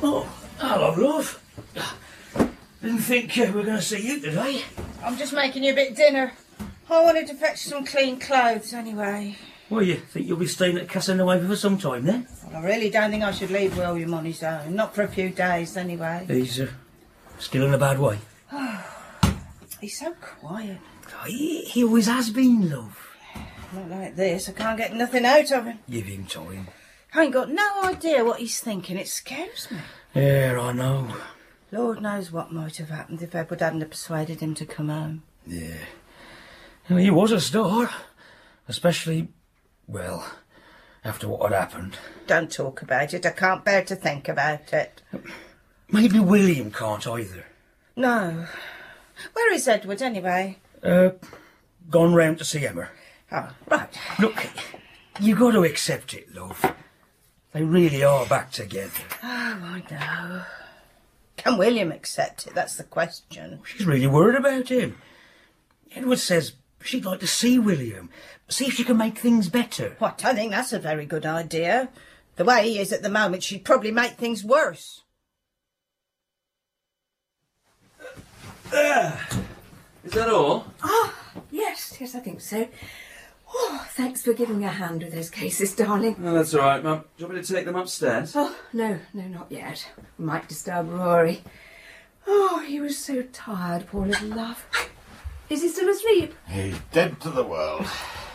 Oh, hello, love. Didn't think we were going to see you today. I'm just making you a bit of dinner. I wanted to fetch some clean clothes anyway. Well, you think you'll be staying at Casanova for some time then? Well, I really don't think I should leave William on his own. Not for a few days anyway. He's still in a bad way. He's so quiet. Oh, he always has been, love. Not like this. I can't get nothing out of him. Give him time. I ain't got no idea what he's thinking. It scares me. Yeah, I know. Lord knows what might have happened if Edward hadn't have persuaded him to come home. Yeah. Well, he was a star. Especially, well, after what had happened. Don't talk about it. I can't bear to think about it. Maybe William can't either. No. Where is Edward anyway? Gone round to see Emma. Oh, right. Look, you got to accept it, love. They really are back together. Oh, I know. Can William accept it? That's the question. She's really worried about him. Edward says she'd like to see William. See if she can make things better. Well, I don't think that's a very good idea. The way he is at the moment, she'd probably make things worse. Is that all? Oh, yes, I think so. Oh, thanks for giving me a hand with those cases, darling. Oh, that's all right, Mum. Do you want me to take them upstairs? Oh, no, not yet. We might disturb Rory. Oh, he was so tired, poor little love. Is he still asleep? He's dead to the world.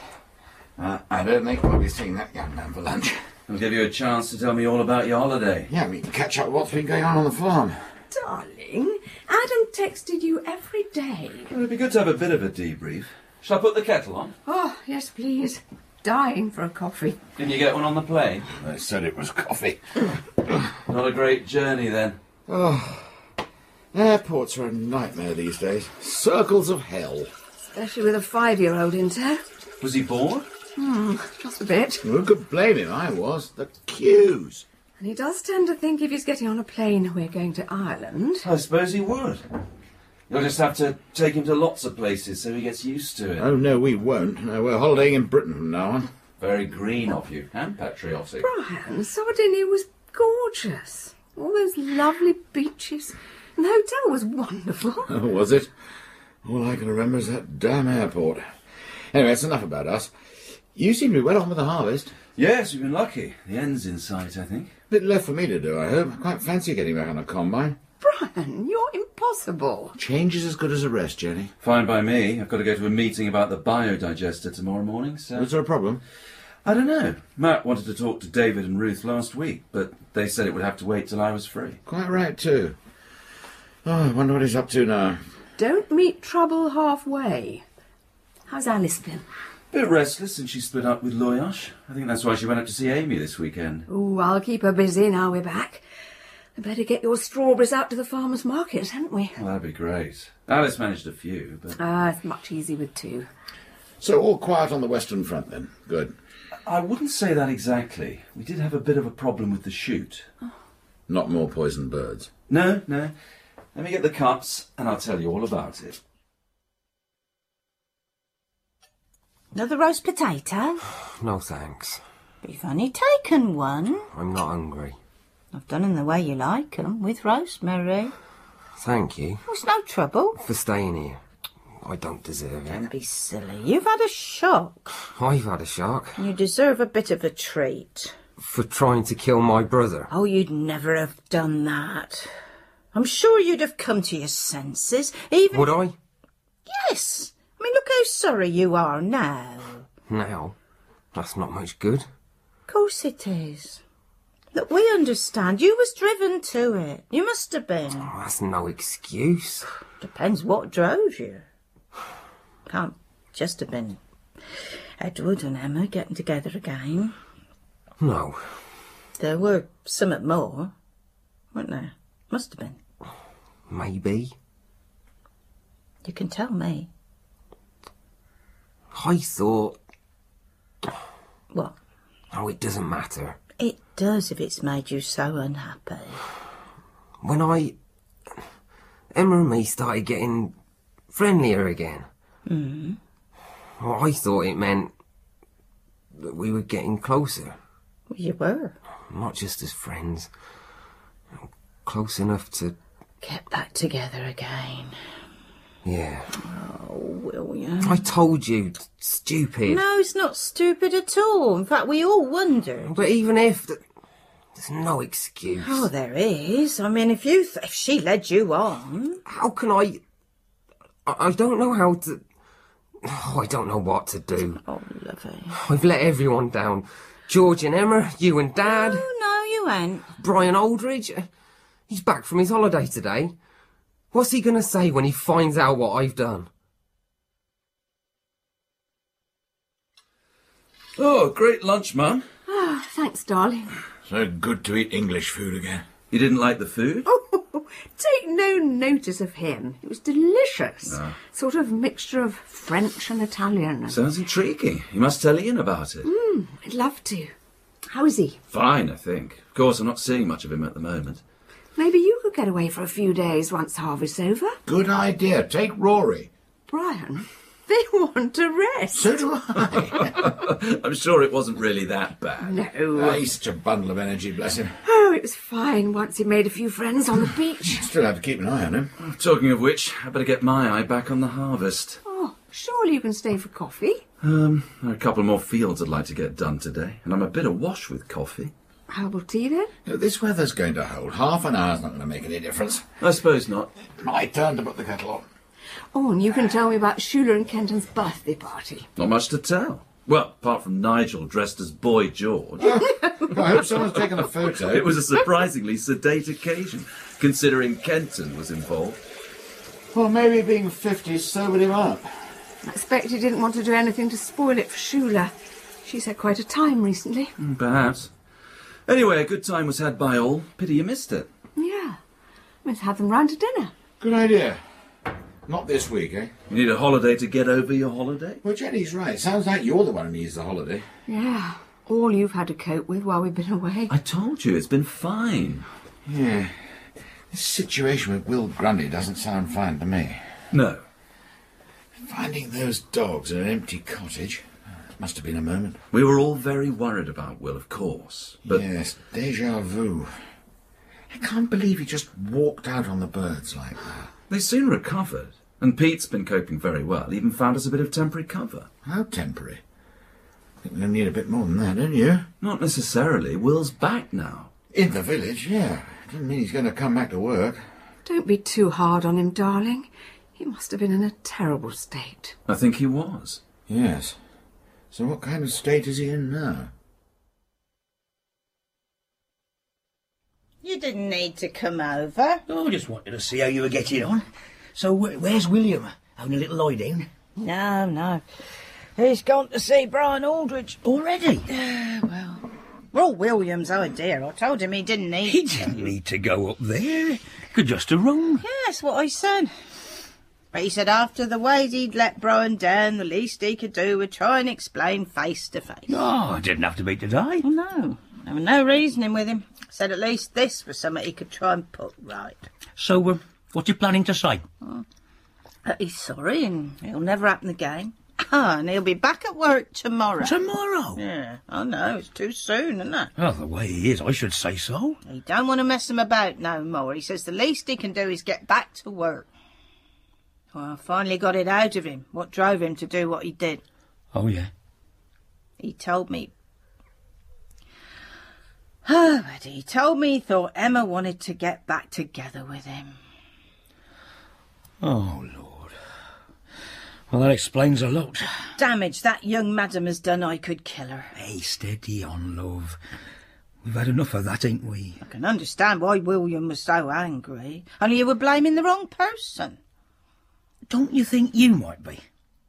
I don't think we'll be seeing that young man for lunch. I'll give you a chance to tell me all about your holiday. Yeah, we can catch up with what's been going on the farm. Darling, Adam texted you every day. Well, it'd be good to have a bit of a debrief. Shall I put the kettle on? Oh, yes, please. Dying for a coffee. Didn't you get one on the plane? They said it was coffee. Not a great journey, then. Oh, airports are a nightmare these days. Circles of hell. Especially with a 5-year-old in tow. Was he bored? Just a bit. Who could blame him? I was. The queues. And he does tend to think if he's getting on a plane, we're going to Ireland. I suppose he would. You'll just have to take him to lots of places so he gets used to it. Oh, no, we won't. No, we're holidaying in Britain from now on. Very green of you, and patriotic. Brian, Sardinia was gorgeous. All those lovely beaches. And the hotel was wonderful. Oh, was it? All I can remember is that damn airport. Anyway, it's enough about us. You seem to be well on with the harvest. Yes, we've been lucky. The end's in sight, I think. Bit left for me to do, I hope. I quite fancy getting back on a combine. Brian, you're impossible. Change is as good as a rest, Jenny. Fine by me. I've got to go to a meeting about the biodigester tomorrow morning, so... Was there a problem? I don't know. Matt wanted to talk to David and Ruth last week, but they said it would have to wait till I was free. Quite right, too. Oh, I wonder what he's up to now. Don't meet trouble halfway. How's Alice been? Bit restless since she split up with Loyash. I think that's why she went up to see Amy this weekend. Oh, I'll keep her busy now we're back. We better get your strawberries out to the farmer's market, hadn't we? Well, that'd be great. Alice managed a few, but... It's much easier with 2. So all quiet on the Western Front, then. Good. I wouldn't say that exactly. We did have a bit of a problem with the shoot. Not more poisoned birds. No. Let me get the cups, and I'll tell you all about it. Another roast potato? No thanks. But you've only taken one. I'm not hungry. I've done 'em the way you like 'em, with rosemary. Thank you It's no trouble. for staying here. I don't deserve Don't it. be silly. You've had a shock. I've had a shock You deserve a bit of a treat. for trying to kill my brother. Oh, you'd never have done that. I'm sure you'd have come to your senses, even... Would I? Yes. I mean, look how sorry you are now. Now? That's not much good. Of course it is. Look, we understand. You was driven to it. You must have been. Oh, that's no excuse. Depends what drove you. Can't just have been Edward and Emma getting together again. No. There were somewhat more, weren't there? Must have been. Maybe. You can tell me. I thought... What? Oh, it doesn't matter. It does if it's made you so unhappy. When Emma and me started getting friendlier again. Well, I thought it meant that we were getting closer. Well, you were. Not just as friends. close enough to... Get back together again. Yeah. Oh, William. I told you, stupid. No, it's not stupid at all. In fact, we all wondered. But even if... There's no excuse. Oh, there is. I mean, if she led you on... How can I don't know how to... Oh, I don't know what to do. Oh, lovely. I've let everyone down. George and Emma, you and Dad. Oh, no, you ain't. Brian Aldridge. He's back from his holiday today. What's he going to say when he finds out what I've done? Oh, great lunch, Mum. Ah, thanks, darling. So good to eat English food again. You didn't like the food? Oh, take no notice of him. It was delicious. Sort of mixture of French and Italian. Sounds intriguing. You must tell Ian about it. I'd love to. How is he? Fine, I think. Of course, I'm not seeing much of him at the moment. Maybe you could get away for a few days once harvest's over. Good idea. Take Rory. Brian, they want to rest. So do I. I'm sure it wasn't really that bad. No. He's such a bundle of energy, bless him. Oh, it was fine once he made a few friends on the beach. Still have to keep an eye on him. Talking of which, I better get my eye back on the harvest. Oh, surely you can stay for coffee. There are a couple more fields I'd like to get done today, and I'm a bit awash with coffee. Herbal tea, then? This weather's going to hold. Half an hour's not going to make any difference. I suppose not. My turn to put the kettle on. Oh, and you can tell me about Schuler and Kenton's birthday party. Not much to tell. Well, apart from Nigel dressed as Boy George. I hope someone's taken a photo. It was a surprisingly sedate occasion, considering Kenton was involved. Well, maybe being 50 sobered him up. I expect he didn't want to do anything to spoil it for Schuler. She's had quite a time recently. Perhaps. Anyway, a good time was had by all. Pity you missed it. Yeah. Let's have them round to dinner. Good idea. Not this week, eh? You need a holiday to get over your holiday? Well, Jenny's right. Sounds like you're the one who needs the holiday. Yeah. All you've had to cope with while we've been away. I told you, it's been fine. Yeah. This situation with Will Grundy doesn't sound fine to me. No. Finding those dogs in an empty cottage must have been a moment. We were all very worried about Will, of course. But Yes, déjà vu. I can't believe he just walked out on the birds like that. they soon recovered. And Pete's been coping very well. Even found us a bit of temporary cover. How temporary? I think we're going to need a bit more than that, don't you? Not necessarily. Will's back now. In the village, yeah. Doesn't mean he's going to come back to work. Don't be too hard on him, darling. He must have been in a terrible state. I think he was. Yes. So what kind of state is he in now? You didn't need to come over. Oh, I just wanted to see how you were getting on. So, where's William? Having a little lie down? No. He's gone to see Brian Aldridge. Already? Well, William's idea. I told him he didn't need He didn't need to go up there. Could just have rung. Yeah, that's what I said. But he said after the way he'd let Brian down, the least he could do would try and explain face to face. Oh, it didn't have to be today. Well, no. There was no reasoning with him. Said at least this was something he could try and put right. So, what you planning to say? He's sorry and it'll never happen again. And he'll be back at work tomorrow. Tomorrow? Yeah, I know, it's too soon, isn't it? Well, the way he is, I should say so. He don't want to mess him about no more. He says the least he can do is get back to work. Well, I finally got it out of him. What drove him to do what he did? Oh, yeah? He told me... Oh, but he told me he thought Emma wanted to get back together with him. Oh, Lord. Well, that explains a lot. Damage that young madam has done, I could kill her. Hey, steady on, love. We've had enough of that, ain't we? I can understand why William was so angry. Only you were blaming the wrong person. Don't you think you might be?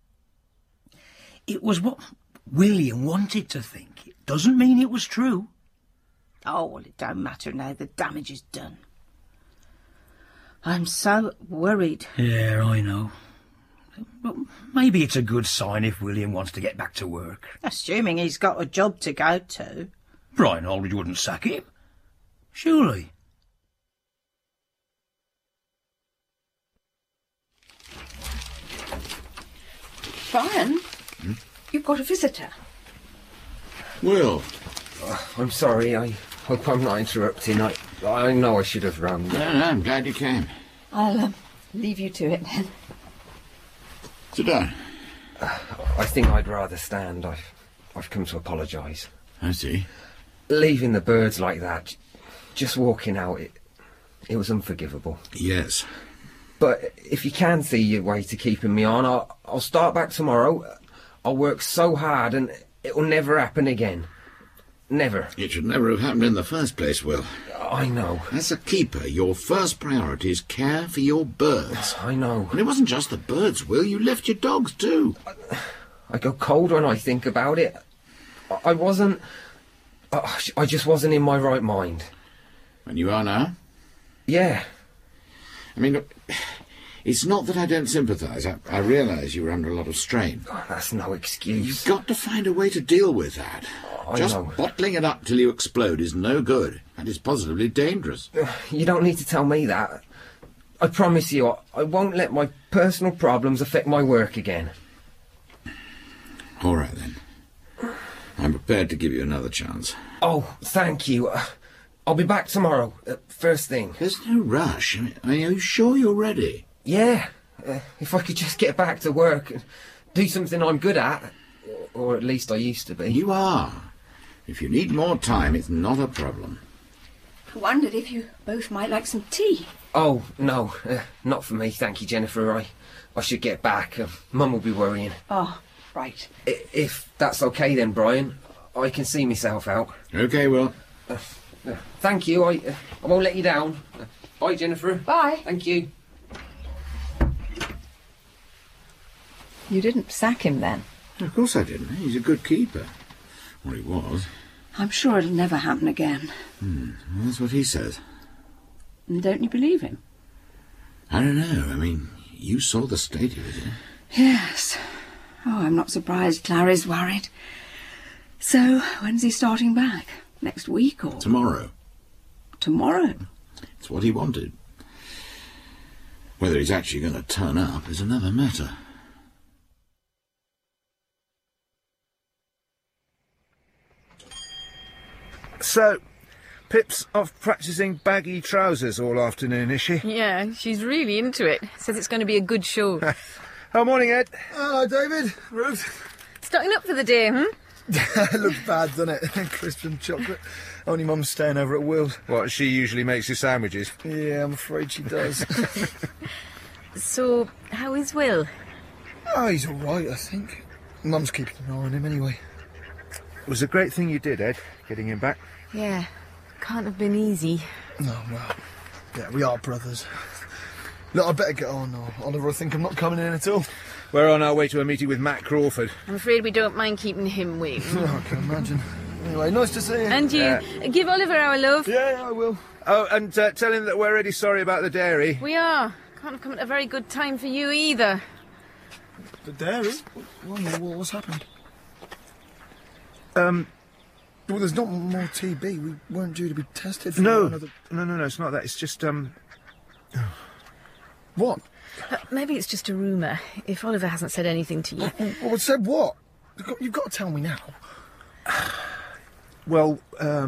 It was what William wanted to think. It doesn't mean it was true. Oh, well, it don't matter now. The damage is done. I'm so worried. Yeah, I know. But maybe it's a good sign if William wants to get back to work. Assuming he's got a job to go to. Brian Aldridge wouldn't sack him. Surely. Brian, you've got a visitor. Will. I'm sorry, I Hope I'm not interrupting. I know I should have run. No, I'm glad you came. I'll leave you to it then. Sit down. I think I'd rather stand. I've come to apologise. I see. Leaving the birds like that, just walking out, it was unforgivable. Yes. But if you can see your way to keeping me on, I'll start back tomorrow. I'll work so hard and it'll never happen again. Never. It should never have happened in the first place, Will. I know. As a keeper, your first priority is care for your birds. I know. And it wasn't just the birds, Will. You left your dogs too. I go cold when I think about it. I wasn't... I just wasn't in my right mind. And you are now? Yeah. I mean, look, it's not that I don't sympathise. I realise you were under a lot of strain. Oh, that's no excuse. You've got to find a way to deal with that. Just know. bottling it up till you explode is no good. And it's positively dangerous. You don't need to tell me that. I promise you, I won't let my personal problems affect my work again. All right, then. I'm prepared to give you another chance. Oh, thank you. I'll be back tomorrow, first thing. There's no rush. I mean, are you sure you're ready? Yeah. If I could just get back to work and do something I'm good at. Or at least I used to be. You are. If you need more time, it's not a problem. I wondered if you both might like some tea. Oh, no. Not for me, thank you, Jennifer. I should get back. Mum will be worrying. Oh, right. If that's okay then, Brian, I can see myself out. OK, Will. Thank you. I won't let you down. Bye, Jennifer. Bye. Thank you. You didn't sack him then? Of course I didn't. He's a good keeper. Well, he was. I'm sure it'll never happen again. Well, that's what he says. And don't you believe him? I don't know. I mean, you saw the state he was in. Yes. Oh, I'm not surprised Clary's worried. So, when's he starting back? Next week or...? Tomorrow. Tomorrow? It's what he wanted. Whether he's actually going to turn up is another matter. So, Pip's off practising baggy trousers all afternoon, is she? Yeah, she's really into it. Says it's going to be a good show. Oh, morning, Ed. Hello, David. Ruth. Starting up for the day, It looks bad, doesn't it? Crisp and chocolate. Only Mum's staying over at Will's. What, she usually makes you sandwiches? Yeah, I'm afraid she does. So, how is Will? Oh, he's all right, I think. Mum's keeping an eye on him anyway. It was a great thing you did, Ed, getting him back. Yeah, can't have been easy. No, well, yeah, we are brothers. Look, I better get on, or Oliver will think I'm not coming in at all. We're on our way to a meeting with Matt Crawford. I'm afraid we don't mind keeping him waiting. Oh, I can imagine. Anyway, nice to see you. And you, give Oliver our love. Yeah, I will. Oh, and tell him that we're really sorry about the dairy. We are. Can't have come at a very good time for you either. The dairy? What's happened? Well, there's not more TB. We weren't due to be tested for another... No, it's not that. It's just, What? Maybe it's just a rumour, if Oliver hasn't said anything to you. Well, said what? You've got to tell me now. Well,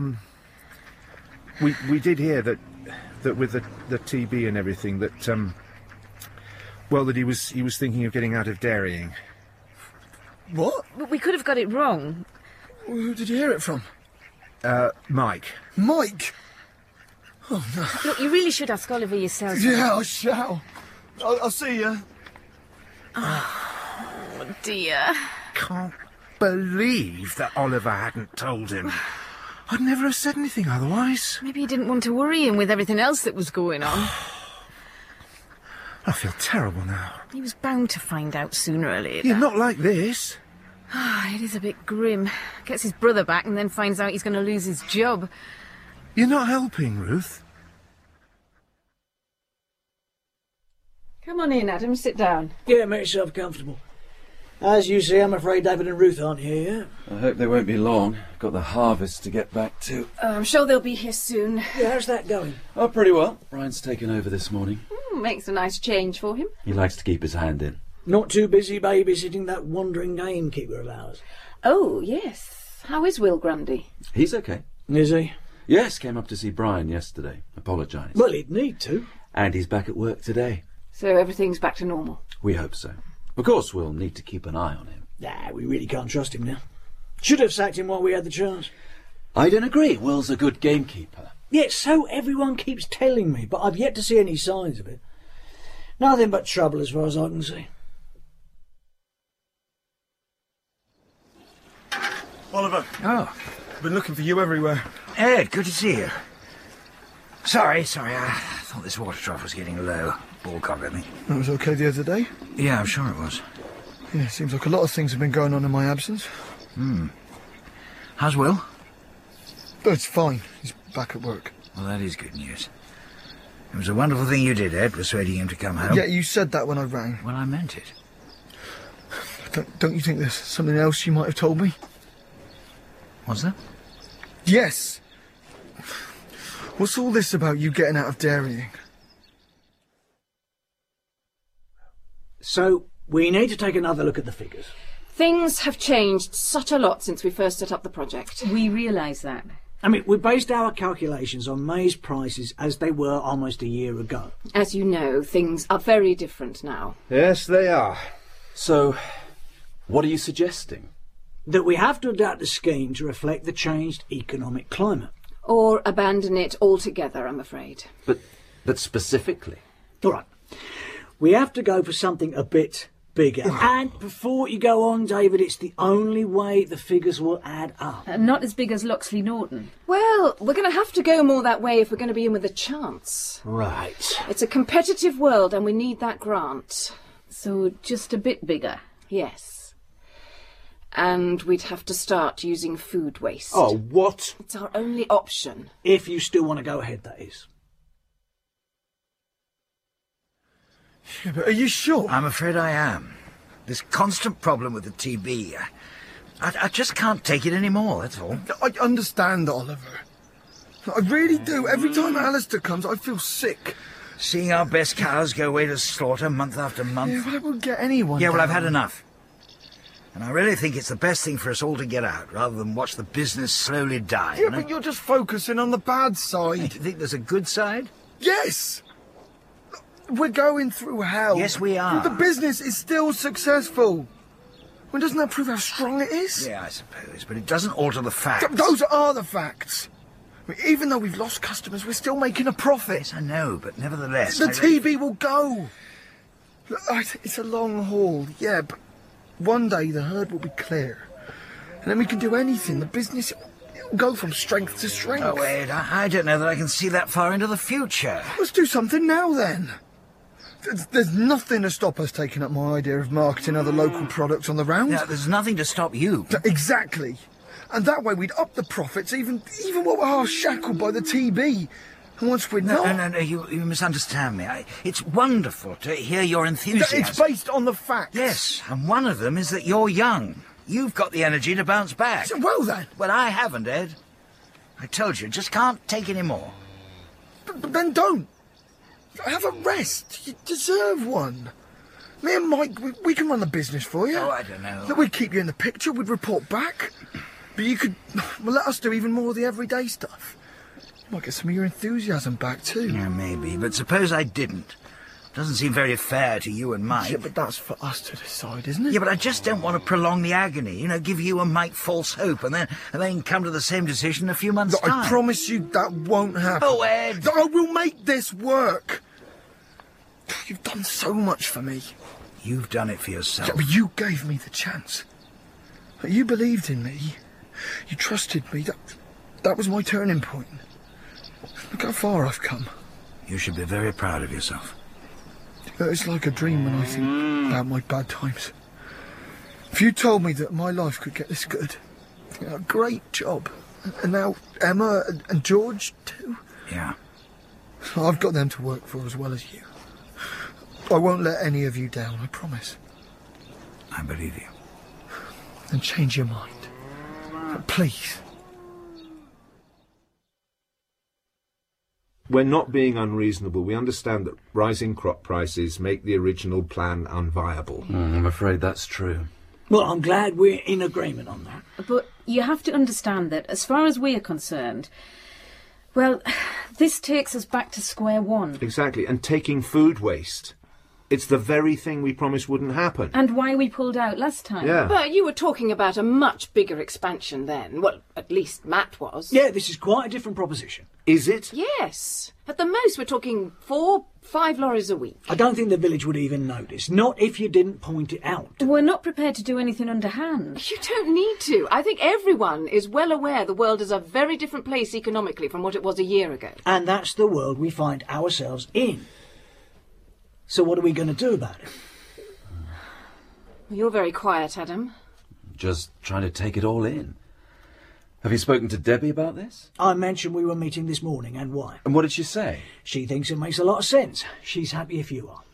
we did hear that with the TB and everything that that he was thinking of getting out of dairying. What? But we could have got it wrong. Well, who did you hear it from? Mike. Mike? Oh, no. Look, you really should ask Oliver yourself. Yeah, I shall. I'll see you. Oh, dear. Can't believe that Oliver hadn't told him. I'd never have said anything otherwise. Maybe he didn't want to worry him with everything else that was going on. I feel terrible now. He was bound to find out sooner or later. Yeah, not like this. It is a bit grim. Gets his brother back and then finds out he's going to lose his job. You're not helping, Ruth. Come on in, Adam, sit down. Yeah, make yourself comfortable. As you see, I'm afraid David and Ruth aren't here yet. I hope they won't be long. I've got the harvest to get back to. I'm sure they'll be here soon. Yeah, how's that going? Oh, pretty well. Brian's taken over this morning. Makes a nice change for him. He likes to keep his hand in. Not too busy babysitting that wandering gamekeeper of ours. Oh, yes. How is Will Grundy? He's okay. Is he? Yes, came up to see Brian yesterday. Apologised. Well, he'd need to. And he's back at work today. So everything's back to normal? We hope so. Of course, we'll need to keep an eye on him. Nah, we really can't trust him now. Should have sacked him while we had the chance. I don't agree. Will's a good gamekeeper. Yeah, so everyone keeps telling me, but I've yet to see any signs of it. Nothing but trouble as far as I can see. Oliver. Oh. Been looking for you everywhere. Ed, good to see you. Sorry, I thought this water trough was getting low. Ball cock at me. That was okay the other day? Yeah, I'm sure it was. Yeah, seems like a lot of things have been going on in my absence. How's Will? But it's fine. He's back at work. Well, that is good news. It was a wonderful thing you did, Ed, persuading him to come home. Yeah, you said that when I rang. Well, I meant it. Don't you think there's something else you might have told me? What's that? Yes. What's all this about you getting out of dairying? So, we need to take another look at the figures. Things have changed such a lot since we first set up the project. We realise that. I mean, we based our calculations on May's prices as they were almost a year ago. As you know, things are very different now. Yes, they are. So, what are you suggesting? That we have to adapt the scheme to reflect the changed economic climate. Or abandon it altogether, I'm afraid. But specifically? All right. We have to go for something a bit bigger. And before you go on, David, it's the only way the figures will add up. Not as big as Loxley Norton. Well, we're going to have to go more that way if we're going to be in with a chance. Right. It's a competitive world and we need that grant. So just a bit bigger? Yes. And we'd have to start using food waste. Oh, what? It's our only option. If you still want to go ahead, that is. Yeah, but are you sure? I'm afraid I am. This constant problem with the TB. I just can't take it anymore, that's all. I understand, Oliver. I really do. Every time Alistair comes, I feel sick. Seeing our best cows go away to slaughter month after month. Yeah, but I won't get anyone Yeah, well, down. I've had enough. And I really think it's the best thing for us all to get out, rather than watch the business slowly die. Yeah, but you're just focusing on the bad side. Do you think there's a good side? Yes! We're going through hell. Yes, we are. But the business is still successful. Well, doesn't that prove how strong it is? Yeah, I suppose, but it doesn't alter the facts. Those are the facts. I mean, even though we've lost customers, we're still making a profit. Yes, I know, but nevertheless... The TB will go. Look, it's a long haul, yeah, but one day the herd will be clear. And then we can do anything. The business will go from strength to strength. Oh, Ed, I don't know that I can see that far into the future. Let's do something now, then. There's nothing to stop us taking up my idea of marketing other local products on the round. No, there's nothing to stop you. Exactly. And that way we'd up the profits even while we're half shackled by the TB. And once we're not... No, you misunderstand me. It's wonderful to hear your enthusiasm. It's based on the facts. Yes, and one of them is that you're young. You've got the energy to bounce back. Well, then. Well, I haven't, Ed. I told you, just can't take any more. But then don't. Have a rest. You deserve one. Me and Mike, we can run the business for you. Oh, I don't know. Look, we'd keep you in the picture, we'd report back. But you could let us do even more of the everyday stuff. You might get some of your enthusiasm back, too. Yeah, maybe, but suppose I didn't. Doesn't seem very fair to you and Mike. Yeah, but that's for us to decide, isn't it? Yeah, but I just don't want to prolong the agony. Give you and Mike false hope and then come to the same decision in a few months' time. I promise you that won't happen. Oh, Ed! I will make this work. You've done so much for me. You've done it for yourself. Yeah, but you gave me the chance. You believed in me. You trusted me. That was my turning point. Look how far I've come. You should be very proud of yourself. It's like a dream when I think about my bad times. If you told me that my life could get this good, a great job. And now Emma and George too. Yeah. I've got them to work for as well as you. I won't let any of you down, I promise. I believe you. Then change your mind. Please. We're not being unreasonable. We understand that rising crop prices make the original plan unviable. I'm afraid that's true. Well, I'm glad we're in agreement on that. But you have to understand that, as far as we're concerned, Well, this takes us back to square one. Exactly, and taking food waste. It's the very thing we promised wouldn't happen. And why we pulled out last time. Yeah. But you were talking about a much bigger expansion then. Well, at least Matt was. Yeah, this is quite a different proposition. Is it? Yes. At the most, we're talking 4-5 lorries a week. I don't think the village would even notice. Not if you didn't point it out. We're not prepared to do anything underhand. You don't need to. I think everyone is well aware the world is a very different place economically from what it was a year ago. And that's the world we find ourselves in. So what are we going to do about it? Well, you're very quiet, Adam. Just trying to take it all in. Have you spoken to Debbie about this? I mentioned we were meeting this morning, and why? And what did she say? She thinks it makes a lot of sense. She's happy if you are.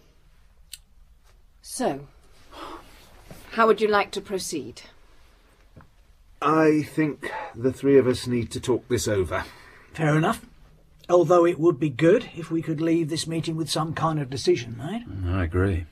So, how would you like to proceed? I think the three of us need to talk this over. Fair enough. Although it would be good if we could leave this meeting with some kind of decision made. I agree.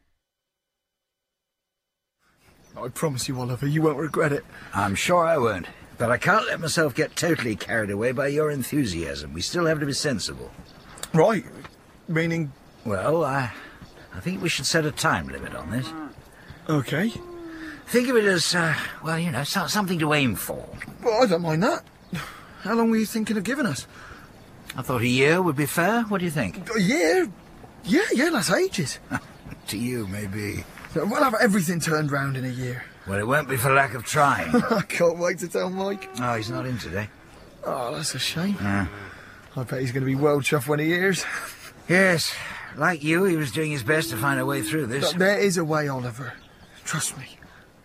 I promise you, Oliver, you won't regret it. I'm sure I won't. But I can't let myself get totally carried away by your enthusiasm. We still have to be sensible. Right. Meaning? Well, I think we should set a time limit on this. Okay. Think of it as, well, you know, something to aim for. Well, I don't mind that. How long were you thinking of giving us? I thought a year would be fair. What do you think? A year? Yeah, that's ages. To you, maybe. We'll have everything turned round in a year. Well, it won't be for lack of trying. I can't wait to tell Mike. Oh, he's not in today. Oh, that's a shame. Yeah. I bet he's going to be well chuffed when he hears. Yes, like you, he was doing his best to find a way through this. But there is a way, Oliver. Trust me.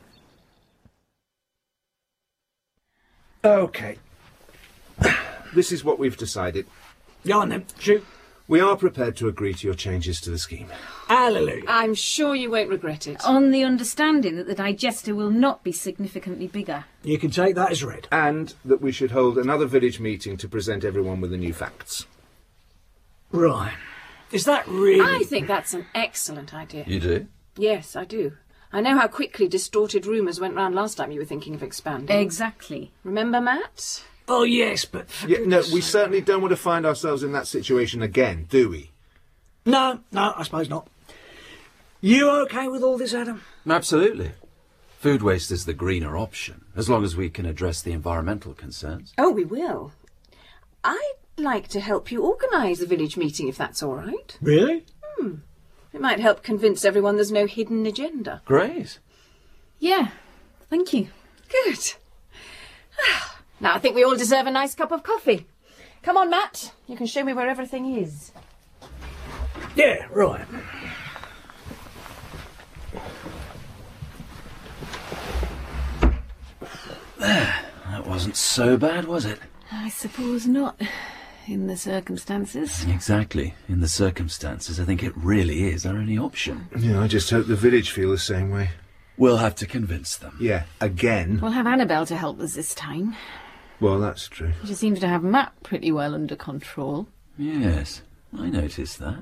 Okay. This is what we've decided. Go on then, shoot. We are prepared to agree to your changes to the scheme. Hallelujah. I'm sure you won't regret it. On the understanding that the digester will not be significantly bigger. You can take that as read. And that we should hold another village meeting to present everyone with the new facts. Right. Is that really... I think that's an excellent idea. You do? Yes, I do. I know how quickly distorted rumours went round last time you were thinking of expanding. Exactly. Remember, Matt? Oh, yes, but... Yeah, no, we certainly don't want to find ourselves in that situation again, do we? No, I suppose not. You okay with all this, Adam? Absolutely. Food waste is the greener option, as long as we can address the environmental concerns. Oh, we will. I'd like to help you organise the village meeting, if that's all right. Really? It might help convince everyone there's no hidden agenda. Great. Yeah, thank you. Good. Now I think we all deserve a nice cup of coffee. Come on, Matt. You can show me where everything is. Yeah, right. That wasn't so bad, was it? I suppose not, in the circumstances. Exactly. In the circumstances, I think it really is our only option. Yeah, I just hope the village feel the same way. We'll have to convince them. Yeah, again. We'll have Annabelle to help us this time. Well, that's true. She seems to have Matt pretty well under control. Yes, I noticed that.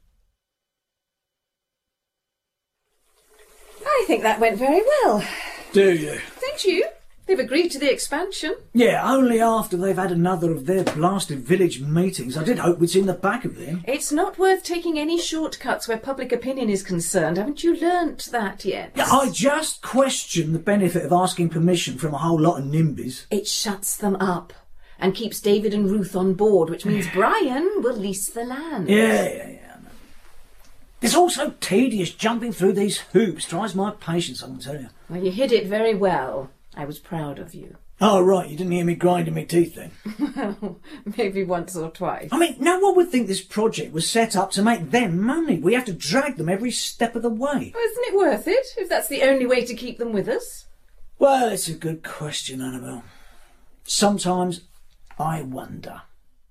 I think that went very well. Do you? Don't you? They've agreed to the expansion. Yeah, only after they've had another of their blasted village meetings. I did hope we'd seen the back of them. It's not worth taking any shortcuts where public opinion is concerned. Haven't you learnt that yet? Yeah, I just question the benefit of asking permission from a whole lot of NIMBYs. It shuts them up and keeps David and Ruth on board, which means Brian will lease the land. Yeah. It's all so tedious jumping through these hoops. Tries my patience, I can tell you. Well, you hid it very well. I was proud of you. Oh, right, you didn't hear me grinding my teeth then? Well, maybe once or twice. I mean, no one would think this project was set up to make them money. We have to drag them every step of the way. Well, isn't it worth it, if that's the only way to keep them with us? Well, it's a good question, Annabelle. Sometimes I wonder.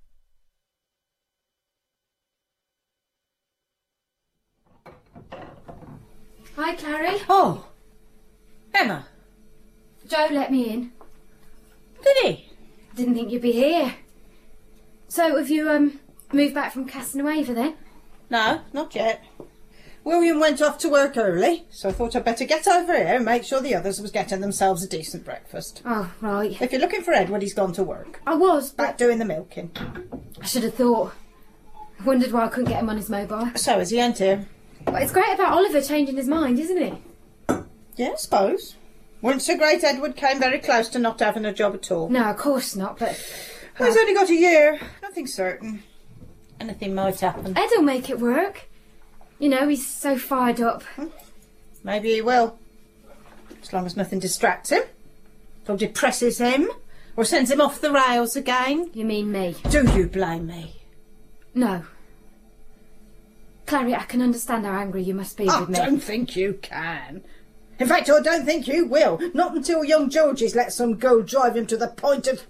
Hi, Clary. Oh, Emma. Joe let me in. Did he? Didn't think you'd be here. So have you moved back from Castanueva then? No, not yet. William went off to work early, so I thought I'd better get over here and make sure the others was getting themselves a decent breakfast. Oh, right. If you're looking for Edward, he's gone to work. I was, Back doing the milking. I should have thought. I wondered why I couldn't get him on his mobile. So is he, ain't he? But it's great about Oliver changing his mind, isn't it? Yeah, I suppose. Once the great Edward came very close to not having a job at all. No, of course not, but... Well, he's only got a year. Nothing certain. Anything might happen. Ed'll make it work. You know, he's so fired up. Maybe he will. As long as nothing distracts him. Or depresses him. Or sends him off the rails again. You mean me? Do you blame me? No. Clary, I can understand how angry you must be with me. I don't think you can. In fact, I don't think you will. Not until young George's let some girl drive him to the point of...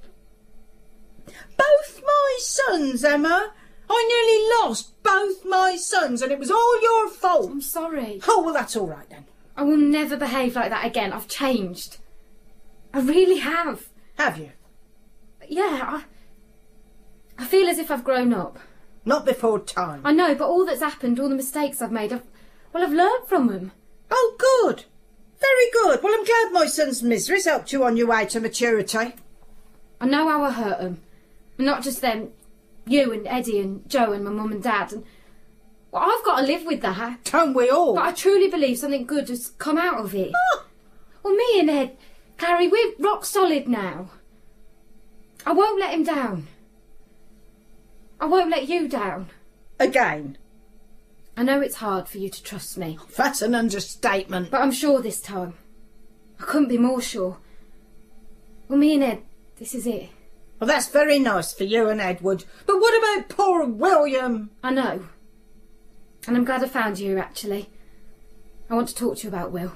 Both my sons, Emma. I nearly lost both my sons, and it was all your fault. I'm sorry. Oh, well, that's all right, then. I will never behave like that again. I've changed. I really have. Have you? Yeah, I feel as if I've grown up. Not before time. I know, but all that's happened, all the mistakes I've made, I've learnt from them. Oh, good. Very good. Well, I'm glad my son's misery's helped you on your way to maturity. I know how I hurt them. Not just them, you and Eddie and Joe and my mum and dad. And well, I've got to live with that. Don't we all? But I truly believe something good has come out of it. Well, me and Ed, Clary, we're rock solid now. I won't let him down. I won't let you down. Again? I know it's hard for you to trust me. That's an understatement. But I'm sure this time. I couldn't be more sure. Well, me and Ed, this is it. Well, that's very nice for you and Edward. But what about poor William? I know. And I'm glad I found you, actually. I want to talk to you about Will.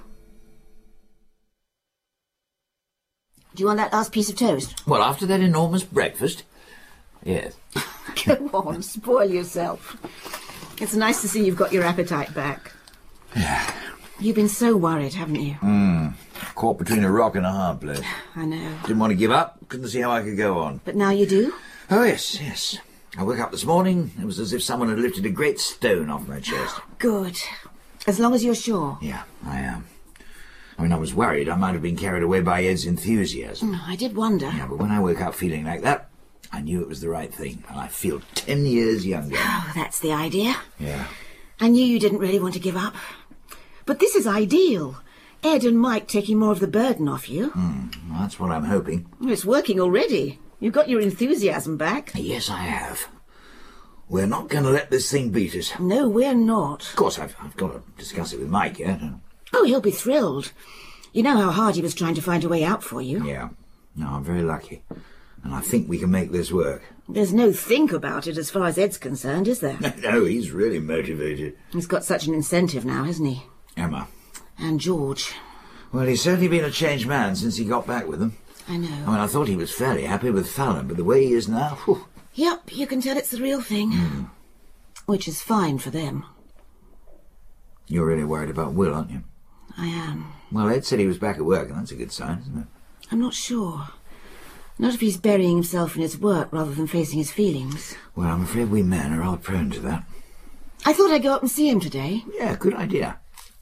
Do you want that last piece of toast? Well, after that enormous breakfast? Yes. Go on, spoil yourself. It's nice to see you've got your appetite back. Yeah. You've been so worried, haven't you? Caught between a rock and a hard place. I know. Didn't want to give up. Couldn't see how I could go on. But now you do? Oh, yes. I woke up this morning. It was as if someone had lifted a great stone off my chest. Good. As long as you're sure. Yeah, I am. I mean, I was worried I might have been carried away by Ed's enthusiasm. I did wonder. Yeah, but when I woke up feeling like that, I knew it was the right thing, and I feel 10 years younger. Oh, that's the idea. Yeah. I knew you didn't really want to give up. But this is ideal. Ed and Mike taking more of the burden off you. Well, that's what I'm hoping. Well, it's working already. You've got your enthusiasm back. Yes, I have. We're not going to let this thing beat us. No, we're not. Of course, I've got to discuss it with Mike, yeah? Oh, he'll be thrilled. You know how hard he was trying to find a way out for you. Yeah. No, I'm very lucky. And I think we can make this work. There's no think about it as far as Ed's concerned, is there? No, he's really motivated. He's got such an incentive now, hasn't he? Emma. And George. Well, he's certainly been a changed man since he got back with them. I know. I mean, I thought he was fairly happy with Fallon, but the way he is now... Whew. Yep, you can tell it's the real thing. Which is fine for them. You're really worried about Will, aren't you? I am. Well, Ed said he was back at work, and that's a good sign, isn't it? I'm not sure. Not if he's burying himself in his work rather than facing his feelings. Well, I'm afraid we men are all prone to that. I thought I'd go up and see him today. Yeah, good idea.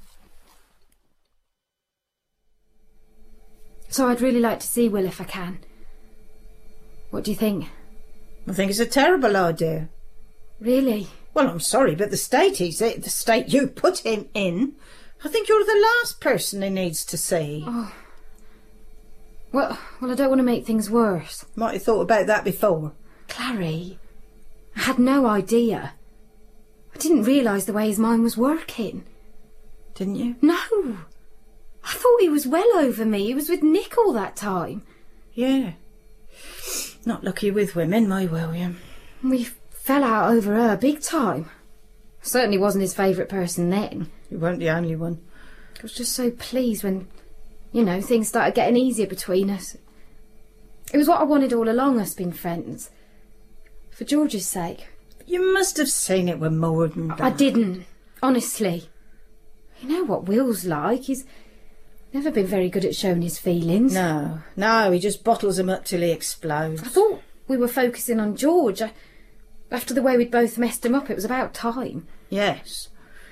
So I'd really like to see Will if I can. What do you think? I think it's a terrible idea. Really? Well, I'm sorry, but the state he's in, the state you put him in, I think you're the last person he needs to see. Oh. Well, I don't want to make things worse. Might have thought about that before. Clary, I had no idea. I didn't realise the way his mind was working. Didn't you? No. I thought he was well over me. He was with Nick all that time. Yeah. Not lucky with women, my William. We fell out over her big time. I certainly wasn't his favourite person then. You weren't the only one. I was just so pleased when, you know, things started getting easier between us. It was what I wanted all along, us being friends. For George's sake. You must have seen it with more than that. I didn't, honestly. You know what Will's like. He's never been very good at showing his feelings. No, he just bottles them up till he explodes. I thought we were focusing on George. After the way we'd both messed him up, it was about time. Yes.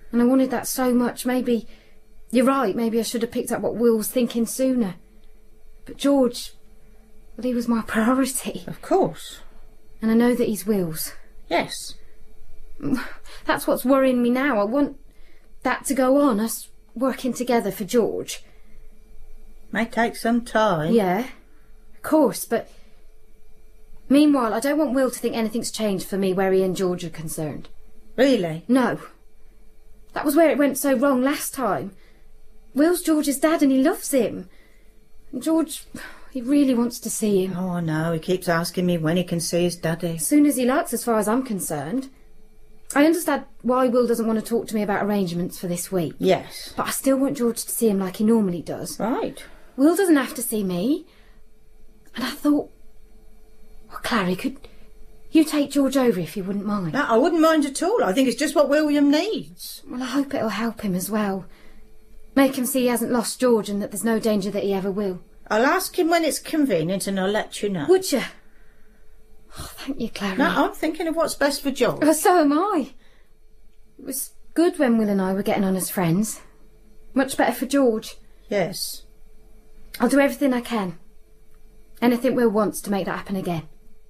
And I wanted that so much. Maybe... You're right, maybe I should have picked up what Will was thinking sooner. But George... Well, he was my priority. Of course. And I know that he's Will's. Yes. That's what's worrying me now. I want that to go on, us working together for George. May take some time. Yeah, of course, but... Meanwhile, I don't want Will to think anything's changed for me where he and George are concerned. Really? No. That was where it went so wrong last time. Will's George's dad and he loves him. And George, he really wants to see him. Oh, I know. He keeps asking me when he can see his daddy. As soon as he likes, as far as I'm concerned. I understand why Will doesn't want to talk to me about arrangements for this week. Yes. But I still want George to see him like he normally does. Right. Will doesn't have to see me. And I thought... Well, Clary, could you take George over if you wouldn't mind? No, I wouldn't mind at all. I think it's just what William needs. Well, I hope it'll help him as well. Make him see he hasn't lost George and that there's no danger that he ever will. I'll ask him when it's convenient and I'll let you know. Would you? Oh, thank you, Clary. No, I'm thinking of what's best for George. Oh, so am I. It was good when Will and I were getting on as friends. Much better for George. Yes. I'll do everything I can. Anything Will wants to make that happen again.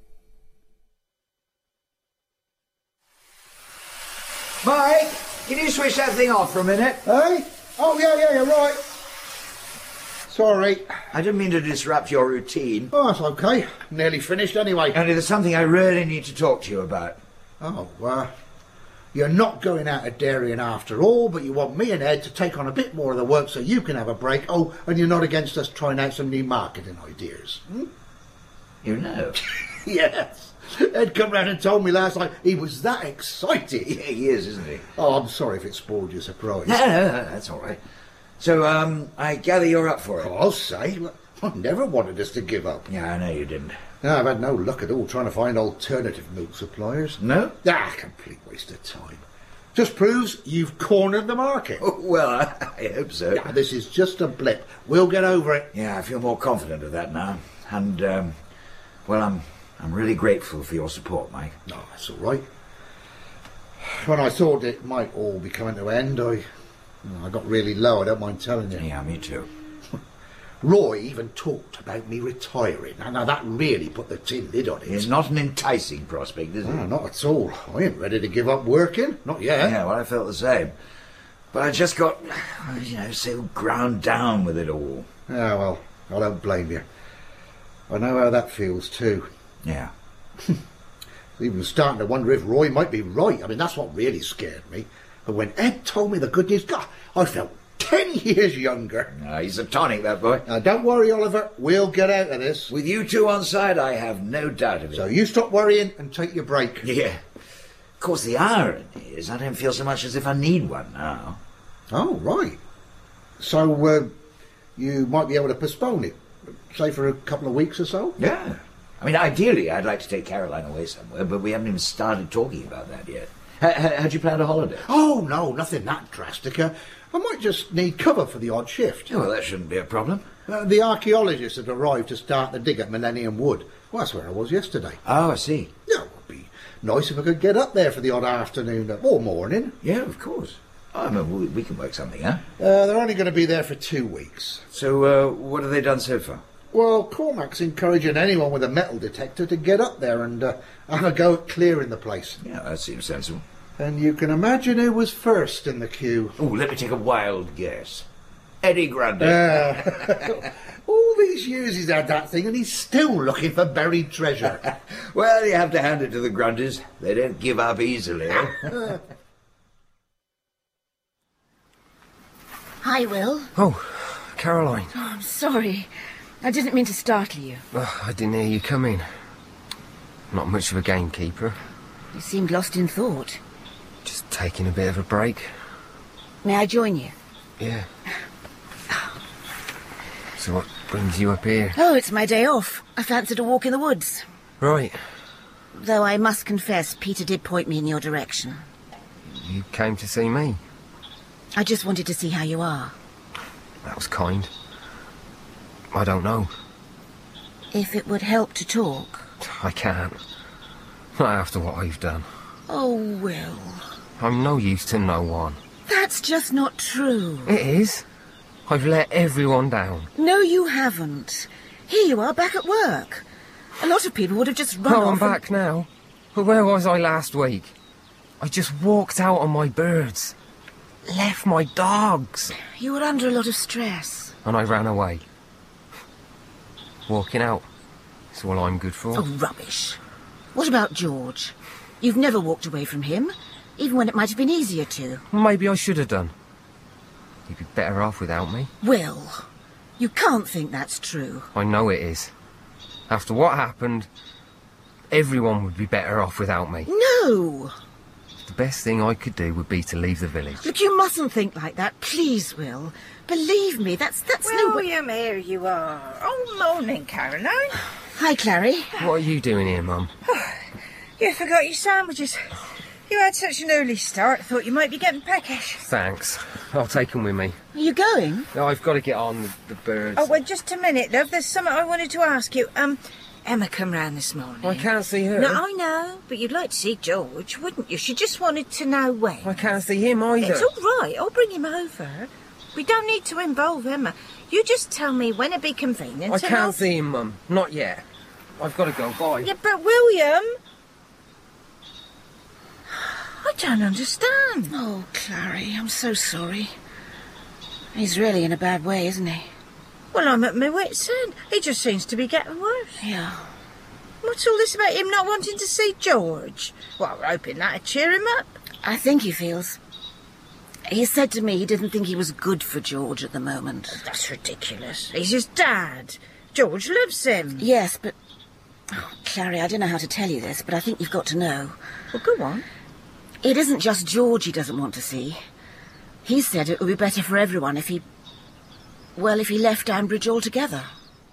Mike, can you switch that thing off for a minute? Hey? Oh, yeah, you're right. Sorry. I didn't mean to disrupt your routine. Oh, that's okay. Nearly finished anyway. Only there's something I really need to talk to you about. Oh, you're not going out of Darien after all, but you want me and Ed to take on a bit more of the work so you can have a break. Oh, and you're not against us trying out some new marketing ideas. You know? Yes. Ed come round and told me last night he was that excited. Yeah, he is, isn't he? Oh, I'm sorry if it spoiled your surprise. No, that's all right. So, I gather you're up for it. Oh, I'll say. I never wanted us to give up. Yeah, I know you didn't. No, I've had no luck at all trying to find alternative milk suppliers. No? Complete waste of time. Just proves you've cornered the market. Oh, well, I hope so. Yeah, this is just a blip. We'll get over it. Yeah, I feel more confident of that now. And, well, I'm really grateful for your support, Mike. No, that's all right. When I thought it might all be coming to an end, I got really low, I don't mind telling you. Yeah, me too. Roy even talked about me retiring. Now that really put the tin lid on it. It's not an enticing prospect, is it? No, not at all. I ain't ready to give up working. Not yet. Yeah, well, I felt the same. But I just got, so ground down with it all. Yeah, well, I don't blame you. I know how that feels too. Yeah. Even starting to wonder if Roy might be right. I mean, that's what really scared me. But when Ed told me the good news, God, I felt 10 years younger. He's a tonic, that boy. Now, don't worry, Oliver. We'll get out of this. With you two on side, I have no doubt of it. So you stop worrying and take your break. Yeah. Of course, the irony is I don't feel so much as if I need one now. Oh, right. So, you might be able to postpone it, say for a couple of weeks or so? Yeah. I mean, ideally, I'd like to take Caroline away somewhere, but we haven't even started talking about that yet. Had you planned a holiday? Oh, no, nothing that drastic. I might just need cover for the odd shift. Oh, well, that shouldn't be a problem. The archaeologists have arrived to start the dig at Millennium Wood. Well, that's where I was yesterday. Oh, I see. Yeah, it would be nice if I could get up there for the odd afternoon or morning. Yeah, of course. Oh, I mean, we can work something out. They're only going to be there for 2 weeks. So, what have they done so far? Well, Cormac's encouraging anyone with a metal detector to get up there and have a go at clearing the place. Yeah, that seems sensible. And you can imagine who was first in the queue. Oh, let me take a wild guess. Eddie Grundy. All these years he's had that thing and he's still looking for buried treasure. Well, you have to hand it to the Grundys. They don't give up easily. Hi, Will. Oh, Caroline. Oh, I'm sorry. I didn't mean to startle you. Oh, I didn't hear you come in. Not much of a gamekeeper. You seemed lost in thought. Just taking a bit of a break. May I join you? Yeah. So what brings you up here? Oh, it's my day off. I fancied a walk in the woods. Right. Though I must confess, Peter did point me in your direction. You came to see me? I just wanted to see how you are. That was kind. I don't know. If it would help to talk. I can't. Not after what I've done. Oh, Will. I'm no use to no one. That's just not true. It is. I've let everyone down. No, you haven't. Here you are, back at work. A lot of people would have just run Oh, off. I'm back now. But where was I last week? I just walked out on my birds. Left my dogs. You were under a lot of stress. And I ran away. Walking out. It's all I'm good for. Oh, rubbish. What about George? You've never walked away from him, even when it might have been easier to. Maybe I should have done. He'd be better off without me. Will, you can't think that's true. I know it is. After what happened, everyone would be better off without me. No! The best thing I could do would be to leave the village. Look, you mustn't think like that, please, Will. Believe me, that's William, here you are. Oh, morning, Caroline. Hi, Clary. What are you doing here, Mum? You forgot your sandwiches. You had such an early start, thought you might be getting peckish. Thanks. I'll take them with me. Are you going? No, I've got to get on with the birds. Oh, well, just a minute, love. There's something I wanted to ask you. Emma come round this morning. I can't see her. No, I know, but you'd like to see George, wouldn't you? She just wanted to know when. I can't see him either. It's all right. I'll bring him over. We don't need to involve Emma. You just tell me when it'd be convenient. I can't see him, Mum. Not yet. I've got to go. Bye. Yeah, but William... I don't understand. Oh, Clary, I'm so sorry. He's really in a bad way, isn't he? Well, I'm at my wit's end. He just seems to be getting worse. Yeah. What's all this about him not wanting to see George? Well, we're hoping that'd cheer him up. I think he feels... He said to me he didn't think he was good for George at the moment. That's ridiculous. He's his dad. George loves him. Yes, but... Oh, Clary, I don't know how to tell you this, but I think you've got to know. Well, go on. It isn't just George he doesn't want to see. He said it would be better for everyone if he... Well, if he left Ambridge altogether.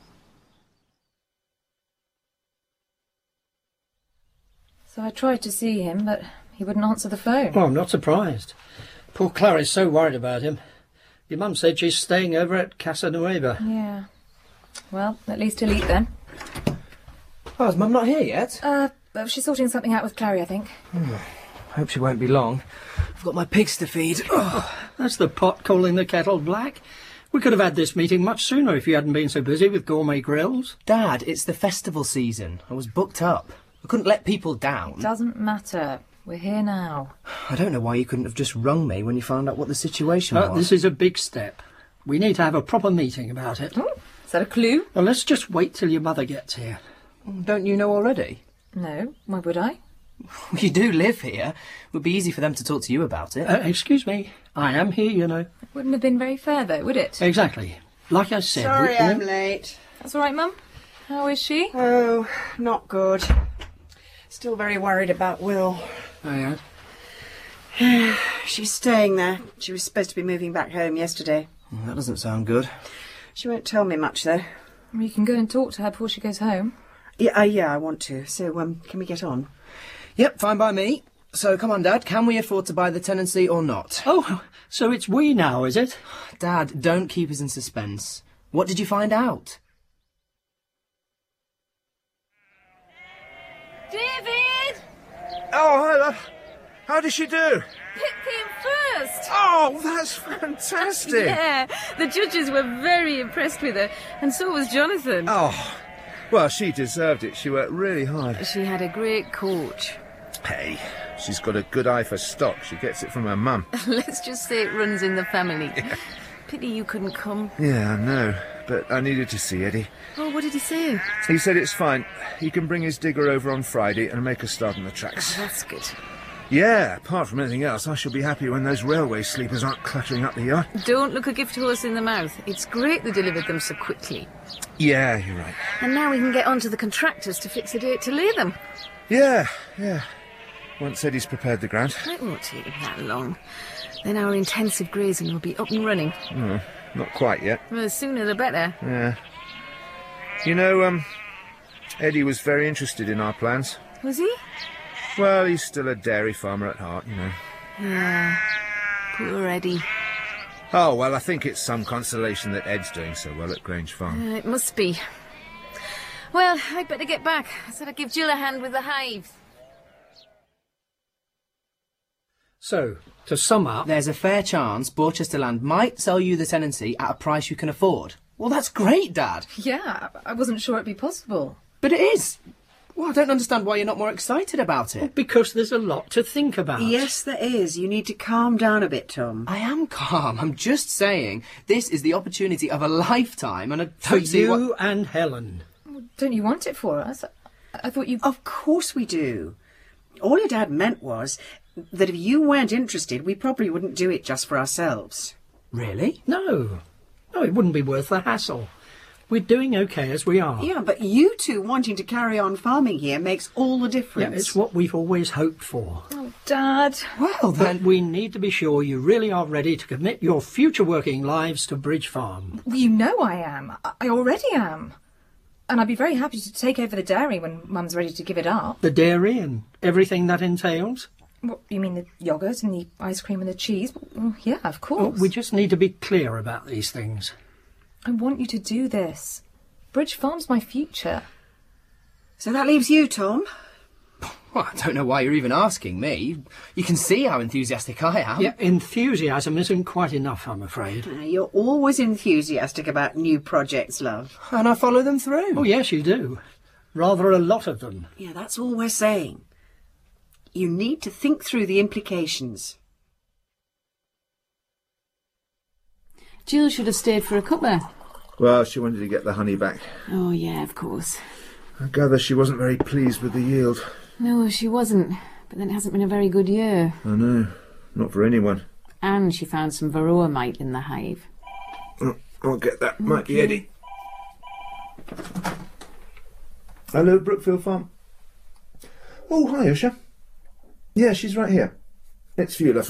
So I tried to see him, but he wouldn't answer the phone. Well, I'm not surprised. Poor Clary's so worried about him. Your mum said she's staying over at Casa Nueva. Yeah. Well, at least he'll eat then. Oh, is Mum not here yet? She's sorting something out with Clary, I think. Hope she won't be long. I've got my pigs to feed. That's the pot calling the kettle black. We could have had this meeting much sooner if you hadn't been so busy with gourmet grills. Dad, it's the festival season. I was booked up. I couldn't let people down. Doesn't matter. We're here now. I don't know why you couldn't have just rung me when you found out what the situation was. This is a big step. We need to have a proper meeting about it. Oh, is that a clue? Well, let's just wait till your mother gets here. Don't you know already? No, why would I? You do live here. It would be easy for them to talk to you about it. Excuse me. I am here, you know. It wouldn't have been very fair, though, would it? Exactly. Like I said... Sorry I'm late. That's all right, Mum. How is she? Oh, not good. Still very worried about Will. Oh, yeah? She's staying there. She was supposed to be moving back home yesterday. Well, that doesn't sound good. She won't tell me much, though. We can go and talk to her before she goes home. Yeah, I want to. So, can we get on? Yep, fine by me. So, come on, Dad, can we afford to buy the tenancy or not? Oh, so it's we now, is it? Dad, don't keep us in suspense. What did you find out? David! Oh, hi, love. How did she do? Pick him first! Oh, that's fantastic. Yeah, the judges were very impressed with her, and so was Jonathan. Oh, well, she deserved it. She worked really hard. She had a great coach. Hey, she's got a good eye for stock. She gets it from her mum. Let's just say it runs in the family. Yeah. Pity you couldn't come. Yeah, I know, but I needed to see Eddie. Oh, what did he say? He said it's fine. He can bring his digger over on Friday and make a start on the tracks. Oh, that's good. Yeah, apart from anything else, I shall be happy when those railway sleepers aren't cluttering up the yard. Don't look a gift horse in the mouth. It's great they delivered them so quickly. Yeah, you're right. And now we can get on to the contractors to fix a date to lay them. Yeah. Once Eddie's prepared the ground. It won't take him that long. Then our intensive grazing will be up and running. No, not quite yet. Well, the sooner the better. Yeah. You know, Eddie was very interested in our plans. Was he? Well, he's still a dairy farmer at heart, you know. Yeah. Poor Eddie. Oh, well, I think it's some consolation that Ed's doing so well at Grange Farm. It must be. Well, I'd better get back. I said I'd give Jill a hand with the hives. So, to sum up... There's a fair chance Borchester Land might sell you the tenancy at a price you can afford. Well, that's great, Dad. Yeah, I wasn't sure it'd be possible. But it is. Well, I don't understand why you're not more excited about it. Because there's a lot to think about. Yes, there is. You need to calm down a bit, Tom. I am calm. I'm just saying this is the opportunity of a lifetime, and I For don't see you what... and Helen. Don't you want it for us? I thought you... Of course we do. All your dad meant was that if you weren't interested, we probably wouldn't do it just for ourselves. Really? No. No, it wouldn't be worth the hassle. We're doing okay as we are. Yeah, but you two wanting to carry on farming here makes all the difference. Yeah, it's what we've always hoped for. Oh, Dad. Well, then... But we need to be sure you really are ready to commit your future working lives to Bridge Farm. Well, you know I am. I already am. And I'd be very happy to take over the dairy when Mum's ready to give it up. The dairy and everything that entails? What, you mean the yoghurt and the ice cream and the cheese? Well, yeah, of course. Well, we just need to be clear about these things. I want you to do this. Bridge Farm's my future. So that leaves you, Tom. Well, I don't know why you're even asking me. You can see how enthusiastic I am. Yeah, enthusiasm isn't quite enough, I'm afraid. You're always enthusiastic about new projects, love. And I follow them through. Oh, yes, you do. Rather a lot of them. Yeah, that's all we're saying. You need to think through the implications. Jill should have stayed for a cuppa. Well, she wanted to get the honey back. Oh, yeah, of course. I gather she wasn't very pleased with the yield. No, she wasn't. But then it hasn't been a very good year. I know. Not for anyone. And she found some varroa mite in the hive. Oh, I'll get that. Might be Eddie. Hello, Brookfield Farm. Oh, hi, Usha. Yeah, she's right here. It's for you, love.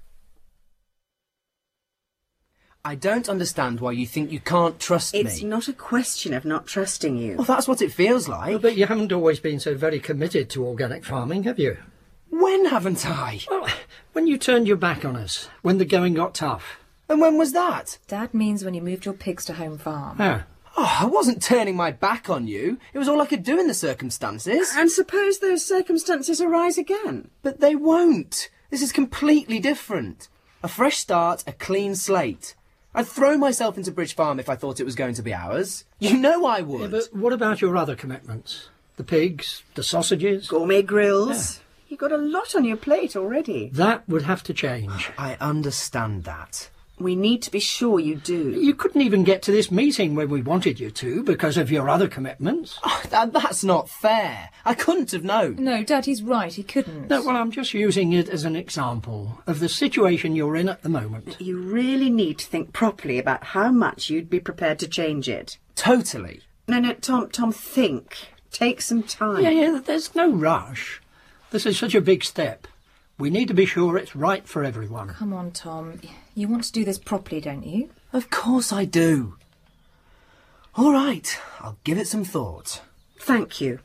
I don't understand why you think you can't trust me. It's not a question of not trusting you. Well, that's what it feels like. Well, but you haven't always been so very committed to organic farming, have you? When haven't I? Well, when you turned your back on us, when the going got tough. And when was that? Dad means when you moved your pigs to home farm. Oh. Oh, I wasn't turning my back on you. It was all I could do in the circumstances. And suppose those circumstances arise again. But they won't. This is completely different. A fresh start, a clean slate. I'd throw myself into Bridge Farm if I thought it was going to be ours. You know I would. Yeah, but what about your other commitments? The pigs, the sausages? Gourmet grills? Yeah. You've got a lot on your plate already. That would have to change. I understand that. We need to be sure you do. You couldn't even get to this meeting when we wanted you to because of your other commitments. Oh, that's not fair. I couldn't have known. No, Dad, he's right. He couldn't. No, well, I'm just using it as an example of the situation you're in at the moment. You really need to think properly about how much you'd be prepared to change it. Totally. No, Tom, think. Take some time. Yeah, there's no rush. This is such a big step. We need to be sure it's right for everyone. Come on, Tom. You want to do this properly, don't you? Of course I do. All right, I'll give it some thought. Thank you.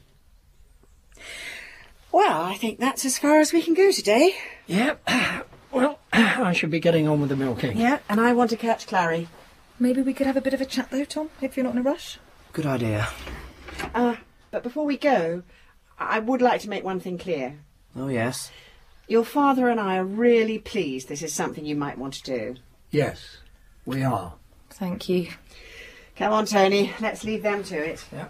Well, I think that's as far as we can go today. Yeah. Well, I should be getting on with the milking. Yeah, and I want to catch Clary. Maybe we could have a bit of a chat, though, Tom, if you're not in a rush. Good idea. But before we go, I would like to make one thing clear. Oh, yes? Your father and I are really pleased this is something you might want to do. Yes, we are. Thank you. Come on, Tony, let's leave them to it. Yeah.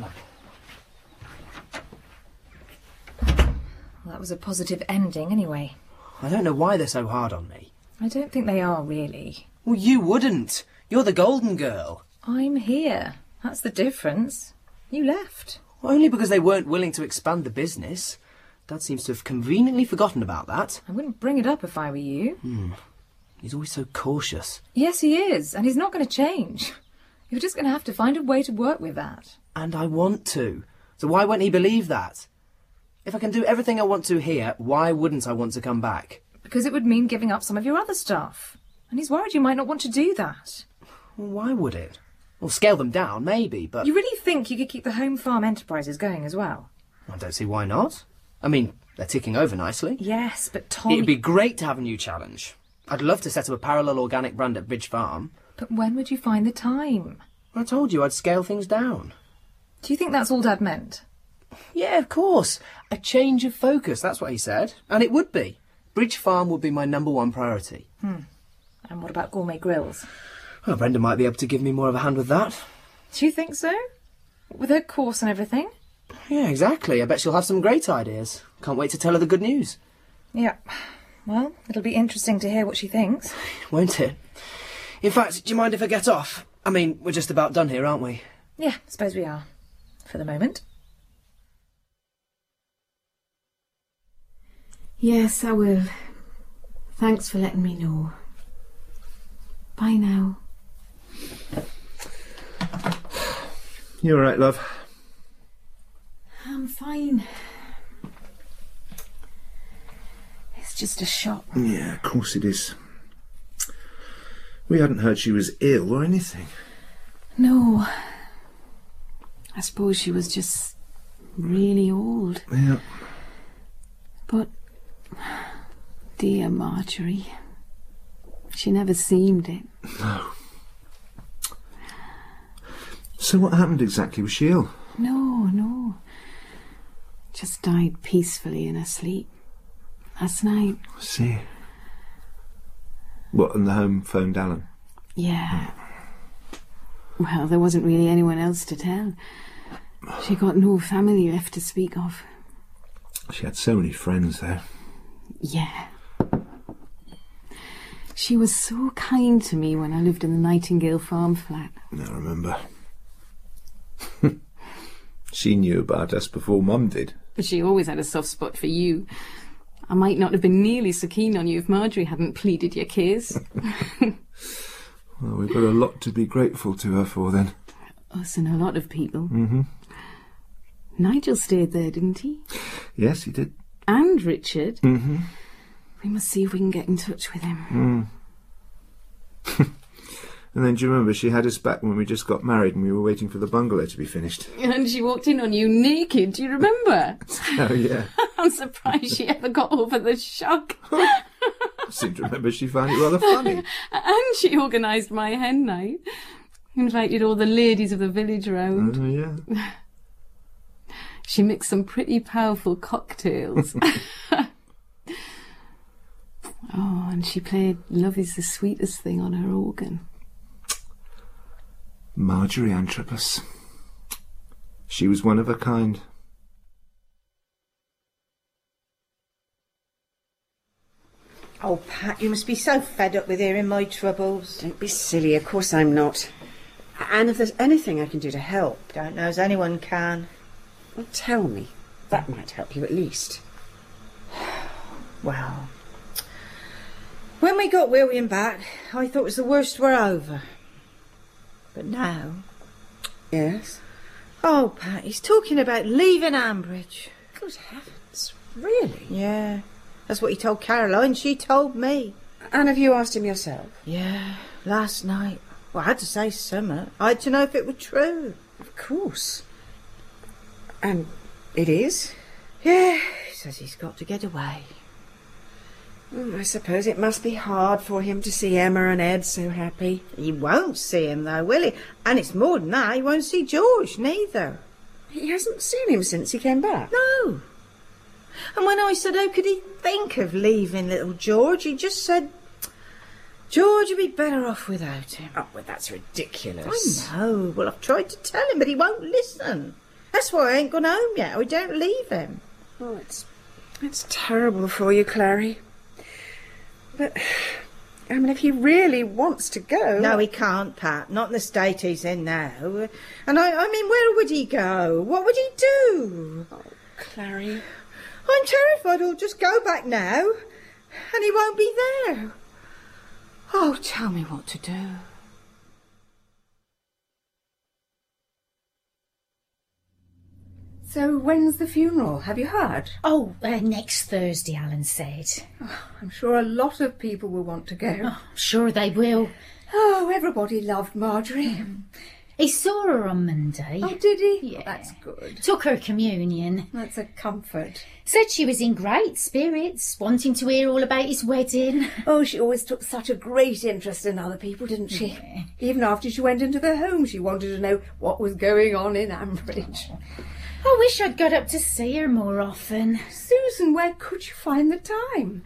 Well, that was a positive ending, anyway. I don't know why they're so hard on me. I don't think they are, really. Well, you wouldn't. You're the golden girl. I'm here. That's the difference. You left. Well, only because they weren't willing to expand the business. Dad seems to have conveniently forgotten about that. I wouldn't bring it up if I were you. He's always so cautious. Yes, he is, and he's not going to change. You're just going to have to find a way to work with that. And I want to. So why won't he believe that? If I can do everything I want to here, why wouldn't I want to come back? Because it would mean giving up some of your other stuff. And he's worried you might not want to do that. Well, why would it? Well, scale them down, maybe, but... You really think you could keep the home farm enterprises going as well? I don't see why not. I mean, they're ticking over nicely. Yes, but Tom... It'd be great to have a new challenge. I'd love to set up a parallel organic brand at Bridge Farm. But when would you find the time? I told you I'd scale things down. Do you think that's all Dad meant? Yeah, of course. A change of focus, that's what he said. And it would be. Bridge Farm would be my #1 priority. And what about gourmet grills? Well, Brenda might be able to give me more of a hand with that. Do you think so? With her course and everything? Yeah, exactly. I bet she'll have some great ideas. Can't wait to tell her the good news. Yeah. Well, it'll be interesting to hear what she thinks. Won't it? In fact, do you mind if I get off? I mean, we're just about done here, aren't we? Yeah, I suppose we are. For the moment. Yes, I will. Thanks for letting me know. Bye now. You all right, love? I'm fine. It's just a shock. Yeah, of course it is. We hadn't heard she was ill or anything. No. I suppose she was just really old. Yeah. But, dear Marjorie, she never seemed it. No. So what happened exactly? Was she ill? No. Just died peacefully in her sleep. Last night. I see. What, and the home phoned Alan? Yeah. Well, there wasn't really anyone else to tell. She got no family left to speak of. She had so many friends there. Yeah. She was so kind to me when I lived in the Nightingale farm flat. I remember. She knew about us before Mum did. But she always had a soft spot for you. I might not have been nearly so keen on you if Marjorie hadn't pleaded your case. Well, we've got a lot to be grateful to her for then. Us and a lot of people. Mm-hmm. Nigel stayed there, didn't he? Yes, he did. And Richard. Mm-hmm. We must see if we can get in touch with him. And then do you remember she had us back when we just got married and we were waiting for the bungalow to be finished? And she walked in on you naked, do you remember? Oh, yeah. I'm surprised she ever got over the shock. I seem to remember she found it rather funny. And she organised my hen night. Invited all the ladies of the village round. Oh, yeah. She mixed some pretty powerful cocktails. Oh, and she played Love is the Sweetest Thing on her organ. Marjorie Antropos. She was one of a kind. Oh, Pat, you must be so fed up with hearing my troubles. Don't be silly, of course I'm not. And if there's anything I can do to help... Don't know as anyone can. Well, tell me. That might help you at least. Well, when we got William back, I thought it was the worst were over. But now... Yes? Oh, Pat, he's talking about leaving Ambridge. Good heavens, really? Yeah, that's what he told Caroline. She told me. And have you asked him yourself? Yeah, last night. Well, I had to say summer. I had to know if it were true. Of course. And it is? Yeah, he says he's got to get away. I suppose it must be hard for him to see Emma and Ed so happy. He won't see him, though, will he? And it's more than that, he won't see George, neither. He hasn't seen him since he came back? No. And when I said, how could he think of leaving little George, he just said, George would be better off without him. Oh, well, that's ridiculous. I know. Well, I've tried to tell him, but he won't listen. That's why I ain't gone home yet. I don't leave him. Oh, it's terrible for you, Clary. But, I mean, if he really wants to go... No, he can't, Pat. Not in the state he's in now. And I mean, where would he go? What would he do? Oh, Clary. I'm terrified he'll just go back now, and he won't be there. Oh, tell me what to do. So when's the funeral? Have you heard? Oh, next Thursday, Alan said. Oh, I'm sure a lot of people will want to go. Oh, I'm sure they will. Oh, everybody loved Marjorie. He saw her on Monday. Oh, did he? Yeah. Oh, that's good. Took her communion. That's a comfort. Said she was in great spirits, wanting to hear all about his wedding. Oh, she always took such a great interest in other people, didn't she? Yeah. Even after she went into the home, she wanted to know what was going on in Ambridge. I wish I'd got up to see her more often. Susan, where could you find the time?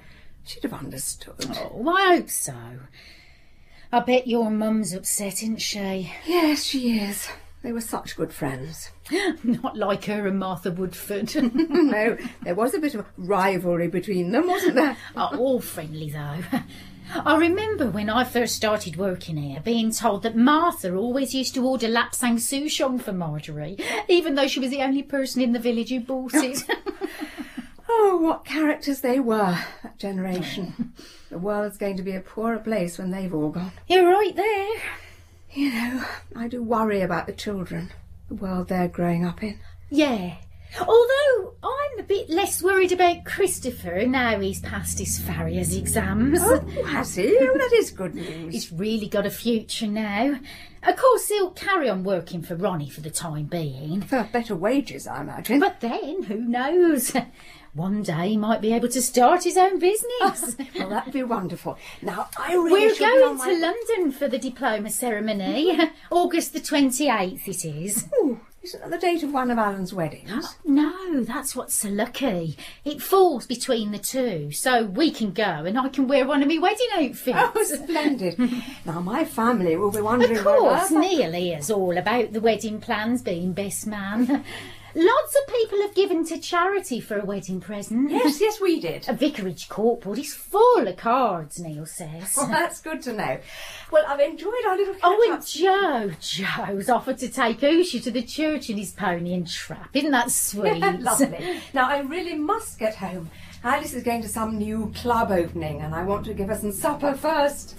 She'd have understood. Oh, I hope so. I bet your mum's upset, isn't she? Yes, she is. They were such good friends. Not like her and Martha Woodford. No, there was a bit of rivalry between them, wasn't there? All friendly, though. I remember when I first started working here being told that Martha always used to order Lapsang Souchong for Marjorie, even though she was the only person in the village who bought it. Oh, what characters they were, that generation. The world's going to be a poorer place when they've all gone. You're right there. You know, I do worry about the children, the world they're growing up in. Yeah. Although I'm a bit less worried about Christopher now he's passed his farrier's exams. Oh, has he? Oh, that is good news. He's really got a future now. Of course, he'll carry on working for Ronnie for the time being. For better wages, I imagine. But then, who knows? One day he might be able to start his own business. Well, that'd be wonderful. Now, I really We're should be going on my... to London for the diploma ceremony. August the 28th it is. Ooh, isn't that the date of one of Alan's weddings? No, that's what's so lucky. It falls between the two, so we can go and I can wear one of my wedding outfits. Oh, splendid. Now, my family will be wondering... Of course, Neil here's all about the wedding plans, being best man. Lots of people have given to charity for a wedding present. Yes, we did. A vicarage corkboard is full of cards, Neil says. Well, that's good to know. Well, I've enjoyed our little catch-up. Oh, and Joe's offered to take Usha to the church in his pony and trap. Isn't that sweet? Lovely. Now, I really must get home. Alice is going to some new club opening and I want to give her some supper first.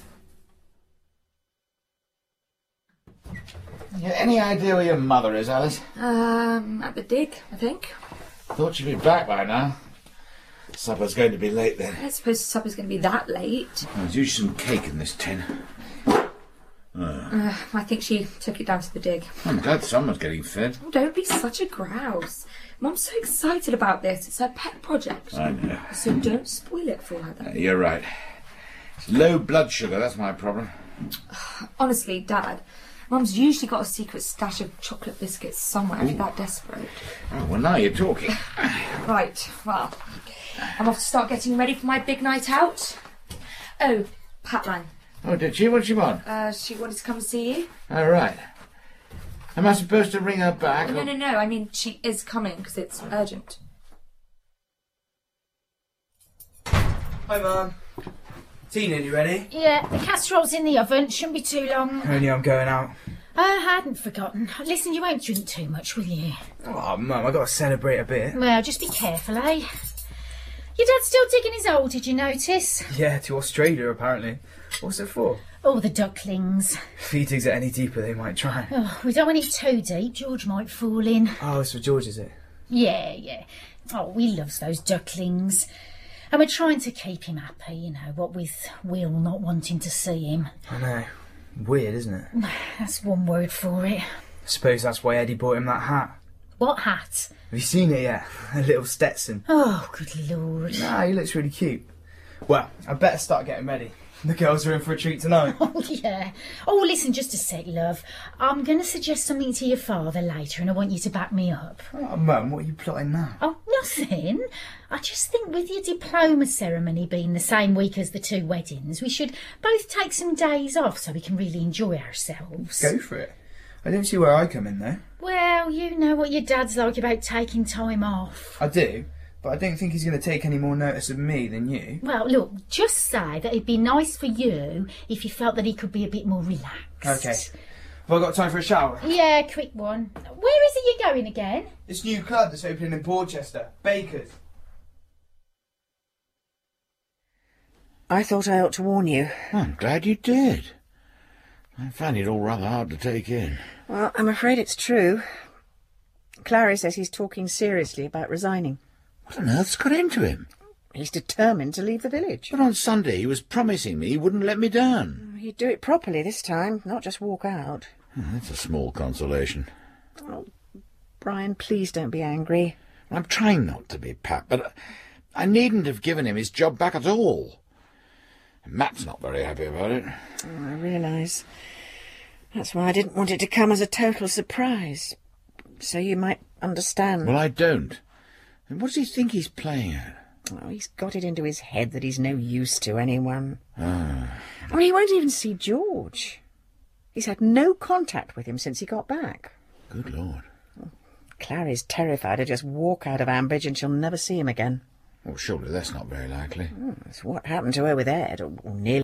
You any idea where your mother is, Alice? At the dig, I think. Thought she'd be back by now. Supper's going to be late then. I don't suppose supper's going to be that late. There's usually some cake in this tin. I think she took it down to the dig. I'm glad someone's getting fed. Oh, don't be such a grouse. Mum's so excited about this. It's her pet project. I know. So don't spoil it for her, then. You're right. It's low blood sugar, that's my problem. Honestly, Dad, Mum's usually got a secret stash of chocolate biscuits somewhere if you're that desperate. Oh, well, now you're talking. Right, well, I'm off to start getting ready for my big night out. Oh, Pat rang. Oh, did she? What'd she want? She wanted to come and see you. Oh, right. Am I supposed to ring her back? No. I mean, she is coming because it's urgent. Hi, Mum. Tea nearly ready? Yeah, the casserole's in the oven. Shouldn't be too long. Only I'm going out. I hadn't forgotten. Listen, you won't drink too much, will you? Oh, Mum, I got to celebrate a bit. Well, just be careful, eh? Your dad's still digging his hole, did you notice? Yeah, to Australia, apparently. What's it for? Oh, the ducklings. If he digs it any deeper, they might try. Oh, we don't want it too deep. George might fall in. Oh, it's for George, is it? Yeah. Oh, we loves those ducklings. And we're trying to keep him happy, you know, what with Will not wanting to see him. I know. Weird, isn't it? That's one word for it. I suppose that's why Eddie bought him that hat. What hat? Have you seen it yet? A little Stetson. Oh, good Lord. Nah, he looks really cute. Well, I better start getting ready. The girls are in for a treat tonight. Oh, yeah. Oh, listen, just a sec, love. I'm going to suggest something to your father later and I want you to back me up. Oh, Mum, what are you plotting now? Oh, nothing. I just think with your diploma ceremony being the same week as the two weddings, we should both take some days off so we can really enjoy ourselves. Go for it. I don't see where I come in, though. Well, you know what your dad's like about taking time off. I do, but I don't think he's going to take any more notice of me than you. Well, look, just say that it'd be nice for you if you felt that he could be a bit more relaxed. OK. Have I got time for a shower? Yeah, quick one. Where is it you're going again? This new club that's opening in Porchester. Baker's. I thought I ought to warn you. I'm glad you did. I find it all rather hard to take in. Well, I'm afraid it's true. Clary says he's talking seriously about resigning. What on earth's got into him? He's determined to leave the village. But on Sunday he was promising me he wouldn't let me down. He'd do it properly this time, not just walk out. That's a small consolation. Oh, Brian, please don't be angry. I'm trying not to be, Pat, but I needn't have given him his job back at all. Matt's not very happy about it. Oh, I realise. That's why I didn't want it to come as a total surprise. So you might understand. Well, I don't. And what does he think he's playing at? Oh, he's got it into his head that he's no use to anyone. Ah. I mean, he won't even see George. He's had no contact with him since he got back. Good Lord. Clary's terrified he'll just walk out of Ambridge and she'll never see him again. Well, surely that's not very likely. It's what happened to her with Ed, or nearly.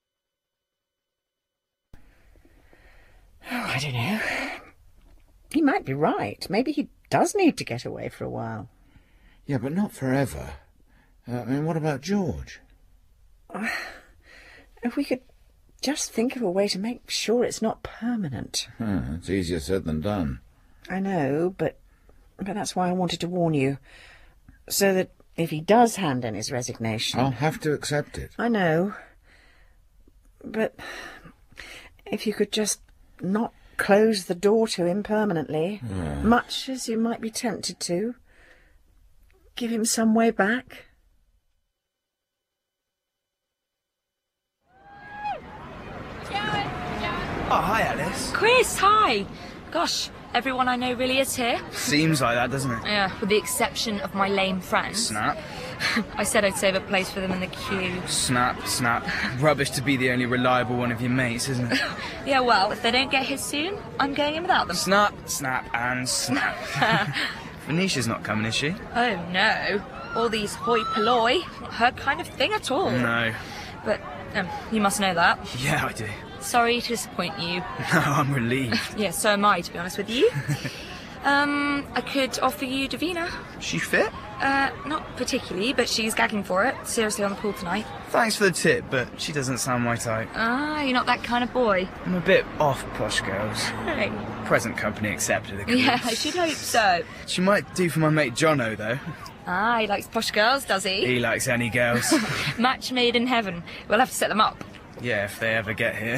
Oh, I don't know. He might be right. Maybe he does need to get away for a while. Yeah, but not forever. I mean, what about George? If we could just think of a way to make sure it's not permanent. It's easier said than done. I know, but that's why I wanted to warn you. So that if he does hand in his resignation... I'll have to accept it. I know. But if you could just not close the door to him permanently, much as you might be tempted to, give him some way back... Oh, hi, Alice. Chris, hi. Gosh, everyone I know really is here. Seems like that, doesn't it? Yeah, with the exception of my lame friends. Snap. I said I'd save a place for them in the queue. Snap, snap. Rubbish to be the only reliable one of your mates, isn't it? Yeah, well, if they don't get here soon, I'm going in without them. Snap, snap, and snap. Venetia's not coming, is she? Oh, no. All these hoi polloi. Not her kind of thing at all. No. But you must know that. Yeah, I do. Sorry to disappoint you. No, I'm relieved. Yeah, so am I, to be honest with you. I could offer you Davina. She fit? Not particularly, but she's gagging for it. Seriously on the pool tonight. Thanks for the tip, but she doesn't sound my type. Ah, you're not that kind of boy. I'm a bit off posh girls. Hey. Present company accepted, of course. Yeah, I should hope so. She might do for my mate Jono, though. Ah, he likes posh girls, does he? He likes any girls. Match made in heaven. We'll have to set them up. Yeah, if they ever get here.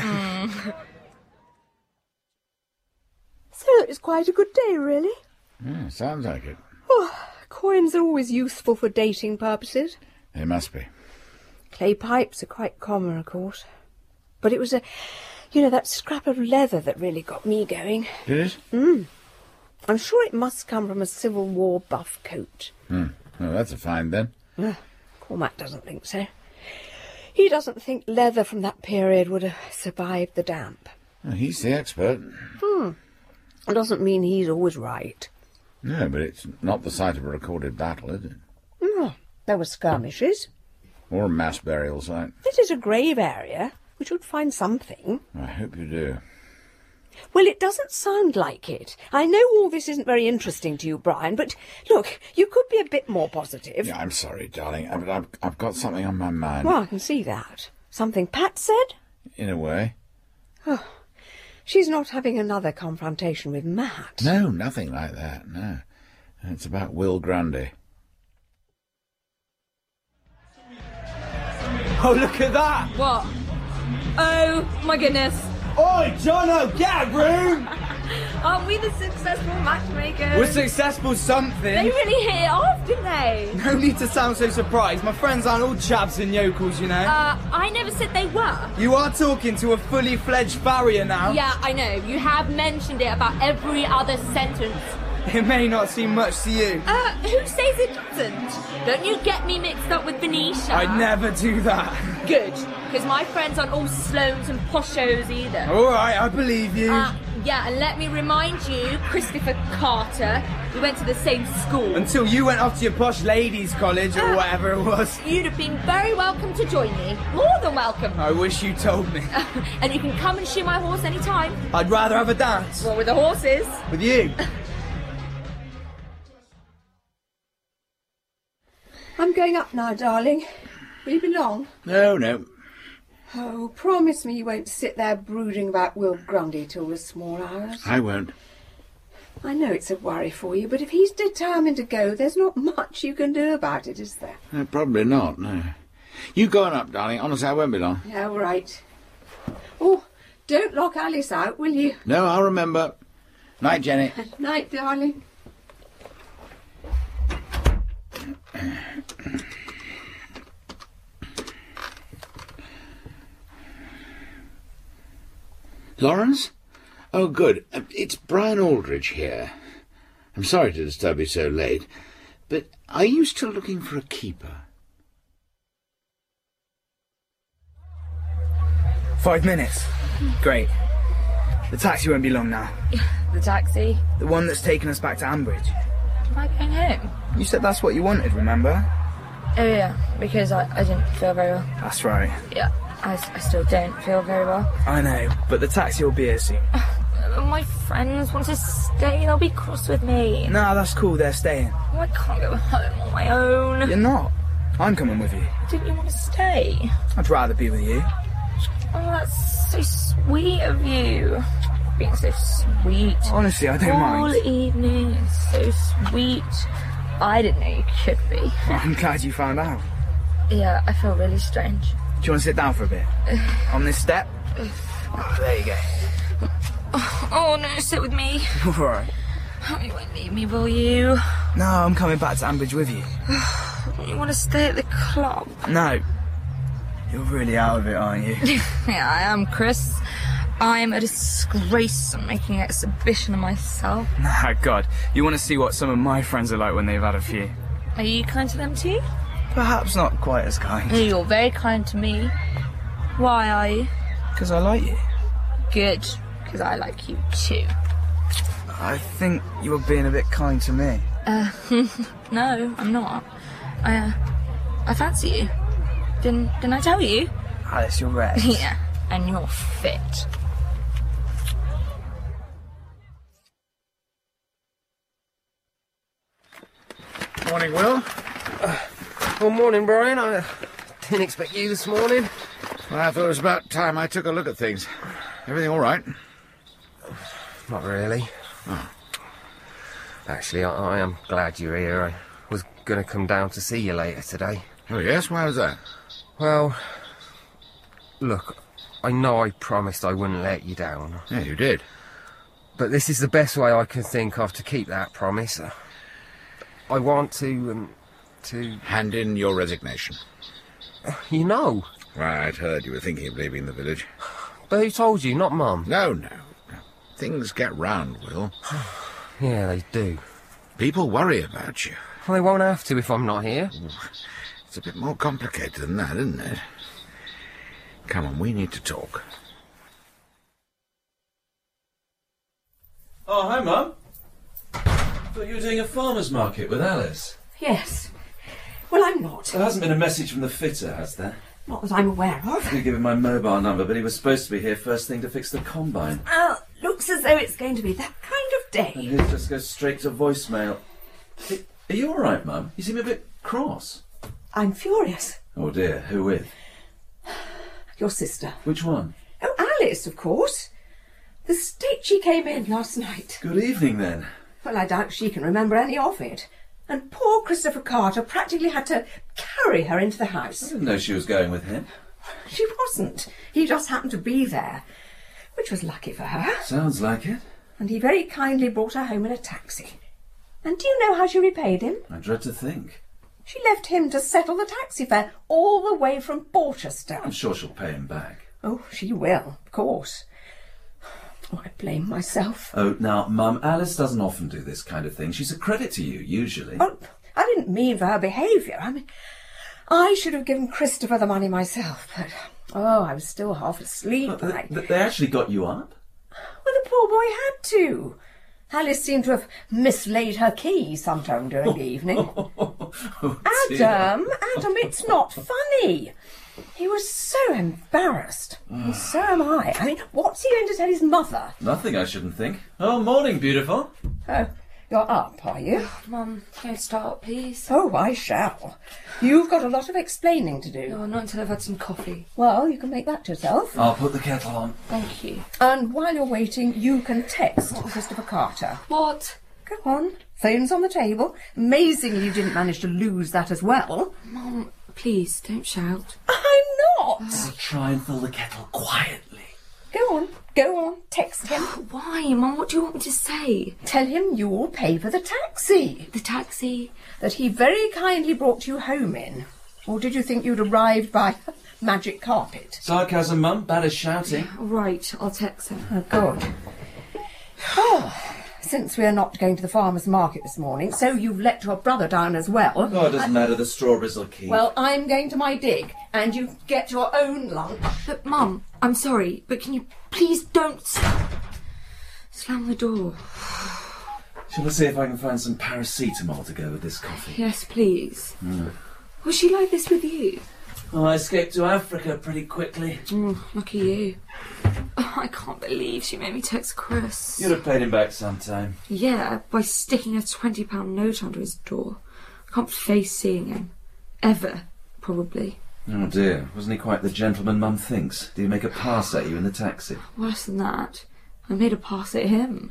So it's quite a good day, really. Yeah, sounds like it. Oh, coins are always useful for dating purposes. They must be. Clay pipes are quite common, of course. But it was that scrap of leather that really got me going. Did it? I'm sure it must come from a Civil War buff coat. Well, that's a find, then. Cormac doesn't think so. He doesn't think leather from that period would have survived the damp. Well, he's the expert. It doesn't mean he's always right. No, but it's not the site of a recorded battle, is it? There were skirmishes. Or a mass burial site. It is a grave area. We should find something. I hope you do. Well, it doesn't sound like it. I know all this isn't very interesting to you, Brian, but look, you could be a bit more positive. Yeah, I'm sorry, darling, but I've got something on my mind. Well, I can see that. Something Pat said? In a way. Oh, she's not having another confrontation with Matt. No, nothing like that, no. It's about Will Grundy. Oh, look at that! What? Oh, my goodness. Oi, Jono, get a room! Aren't we the successful matchmakers? We're successful something. They really hit it off, didn't they? No need to sound so surprised. My friends aren't all chavs and yokels, you know. I never said they were. You are talking to a fully fledged farrier now. Yeah, I know. You have mentioned it about every other sentence. It may not seem much to you. Who says it doesn't? Don't you get me mixed up with Venetia? I'd never do that. Good, because my friends aren't all Sloanes and poshos either. All right, I believe you. Yeah, and let me remind you, Christopher Carter, we went to the same school. Until you went off to your posh ladies' college or whatever it was. You'd have been very welcome to join me. More than welcome. I wish you told me. And you can come and shoe my horse any time. I'd rather have a dance. What, with the horses? With you. I'm going up now, darling. Will you be long? No. Oh, promise me you won't sit there brooding about Will Grundy till the small hours. I won't. I know it's a worry for you, but if he's determined to go, there's not much you can do about it, is there? No, probably not, no. You go on up, darling. Honestly, I won't be long. Yeah, all right. Oh, don't lock Alice out, will you? No, I'll remember. Night, Jenny. Night, darling. Lawrence? Oh, good. It's Brian Aldridge here. I'm sorry to disturb you so late, but are you still looking for a keeper? 5 minutes? Great. The taxi won't be long now. The taxi? The one that's taking us back to Ambridge. Am I going home? You said that's what you wanted, remember? Oh yeah, because I didn't feel very well. That's right. Yeah, I still don't feel very well. I know, but the taxi will be here soon. My friends want to stay, they'll be cross with me. No, that's cool, they're staying. Oh, I can't go home on my own. You're not. I'm coming with you. Didn't you want to stay? I'd rather be with you. Oh, that's so sweet of you. Being so sweet. Honestly, I don't mind. All evening, it's so sweet. I didn't know you could be. Well, I'm glad you found out. Yeah, I feel really strange. Do you want to sit down for a bit? On this step? Oh, there you go. Oh no, sit with me. Alright. You won't leave me, will you? No, I'm coming back to Ambridge with you. You want to stay at the club? No. You're really out of it, aren't you? Yeah, I am, Chris. I'm a disgrace. I'm making an exhibition of myself. Nah, God. You want to see what some of my friends are like when they've had a few. Are you kind to them too? Perhaps not quite as kind. You're very kind to me. Why are you? Because I like you. Good, because I like you too. I think you were being a bit kind to me. No, I'm not. I fancy you. Didn't I tell you? Alice, you're right. Yeah, and you're fit. Morning, Will. Well, morning, Brian. I didn't expect you this morning. Well, I thought it was about time I took a look at things. Everything all right? Not really. Oh. Actually, I am glad you're here. I was going to come down to see you later today. Oh, yes? Why was that? Well, look, I know I promised I wouldn't let you down. Yeah, you did. But this is the best way I can think of to keep that promise. I want to... Hand in your resignation. You know. Right, I'd heard you were thinking of leaving the village. But who told you, not Mum? No. Things get round, Will. Yeah, they do. People worry about you. Well, they won't have to if I'm not here. It's a bit more complicated than that, isn't it? Come on, we need to talk. Oh, hi, Mum. Thought you were doing a farmer's market with Alice. Yes. Well, I'm not. There hasn't been a message from the fitter, has there? Not that I'm aware of. I did give him my mobile number, but he was supposed to be here first thing to fix the combine. Well, looks as though it's going to be that kind of day. And his just goes straight to voicemail. Are you all right, Mum? You seem a bit cross. I'm furious. Oh dear, who with? Your sister. Which one? Oh, Alice, of course. The state she came in last night. Good evening, then. Well, I doubt she can remember any of it. And poor Christopher Carter practically had to carry her into the house. I didn't know she was going with him. She wasn't. He just happened to be there, which was lucky for her. Sounds like it. And he very kindly brought her home in a taxi. And do you know how she repaid him? I dread to think. She left him to settle the taxi fare all the way from Borchester. I'm sure she'll pay him back. Oh, she will, of course. Oh, I blame myself. Oh, now, Mum, Alice doesn't often do this kind of thing. She's a credit to you, usually. Oh, I didn't mean for her behaviour. I mean, I should have given Christopher the money myself, but, oh, I was still half asleep. They actually got you up? Well, the poor boy had to. Alice seemed to have mislaid her key sometime during the evening. Adam, it's not funny. He was so embarrassed. And so am I. I mean, what's he going to tell his mother? Nothing, I shouldn't think. Oh, morning, beautiful. Oh, you're up, are you? Mum, can I start, please? Oh, I shall. You've got a lot of explaining to do. No, not until I've had some coffee. Well, you can make that yourself. I'll put the kettle on. Thank you. And while you're waiting, you can text Christopher Carter. What? Go on. Phone's on the table. Amazingly, you didn't manage to lose that as well. Mum, please, don't shout. I'm not. I'll try and fill the kettle quietly. Go on, text him. Why, Mum? What do you want me to say? Tell him you'll pay for the taxi. The taxi? That he very kindly brought you home in. Or did you think you'd arrived by magic carpet? Sarcasm, Mum. Bad as shouting. Right, I'll text him. Oh, good. Oh, Since we're not going to the farmer's market this morning, so you've let your brother down as well. Oh, it doesn't matter. The strawberries will keep. Well, I'm going to my dig, and you get your own lunch. But, Mum, I'm sorry, but can you please don't slam the door? Shall I see if I can find some paracetamol to go with this coffee? Yes, please. Mm. Was she like this with you? Oh, I escaped to Africa pretty quickly. Lucky you. Oh, I can't believe she made me text Chris. You'd have paid him back sometime. Yeah, by sticking a £20 note under his door. I can't face seeing him. Ever, probably. Oh dear, wasn't he quite the gentleman Mum thinks? Did he make a pass at you in the taxi? Worse than that, I made a pass at him.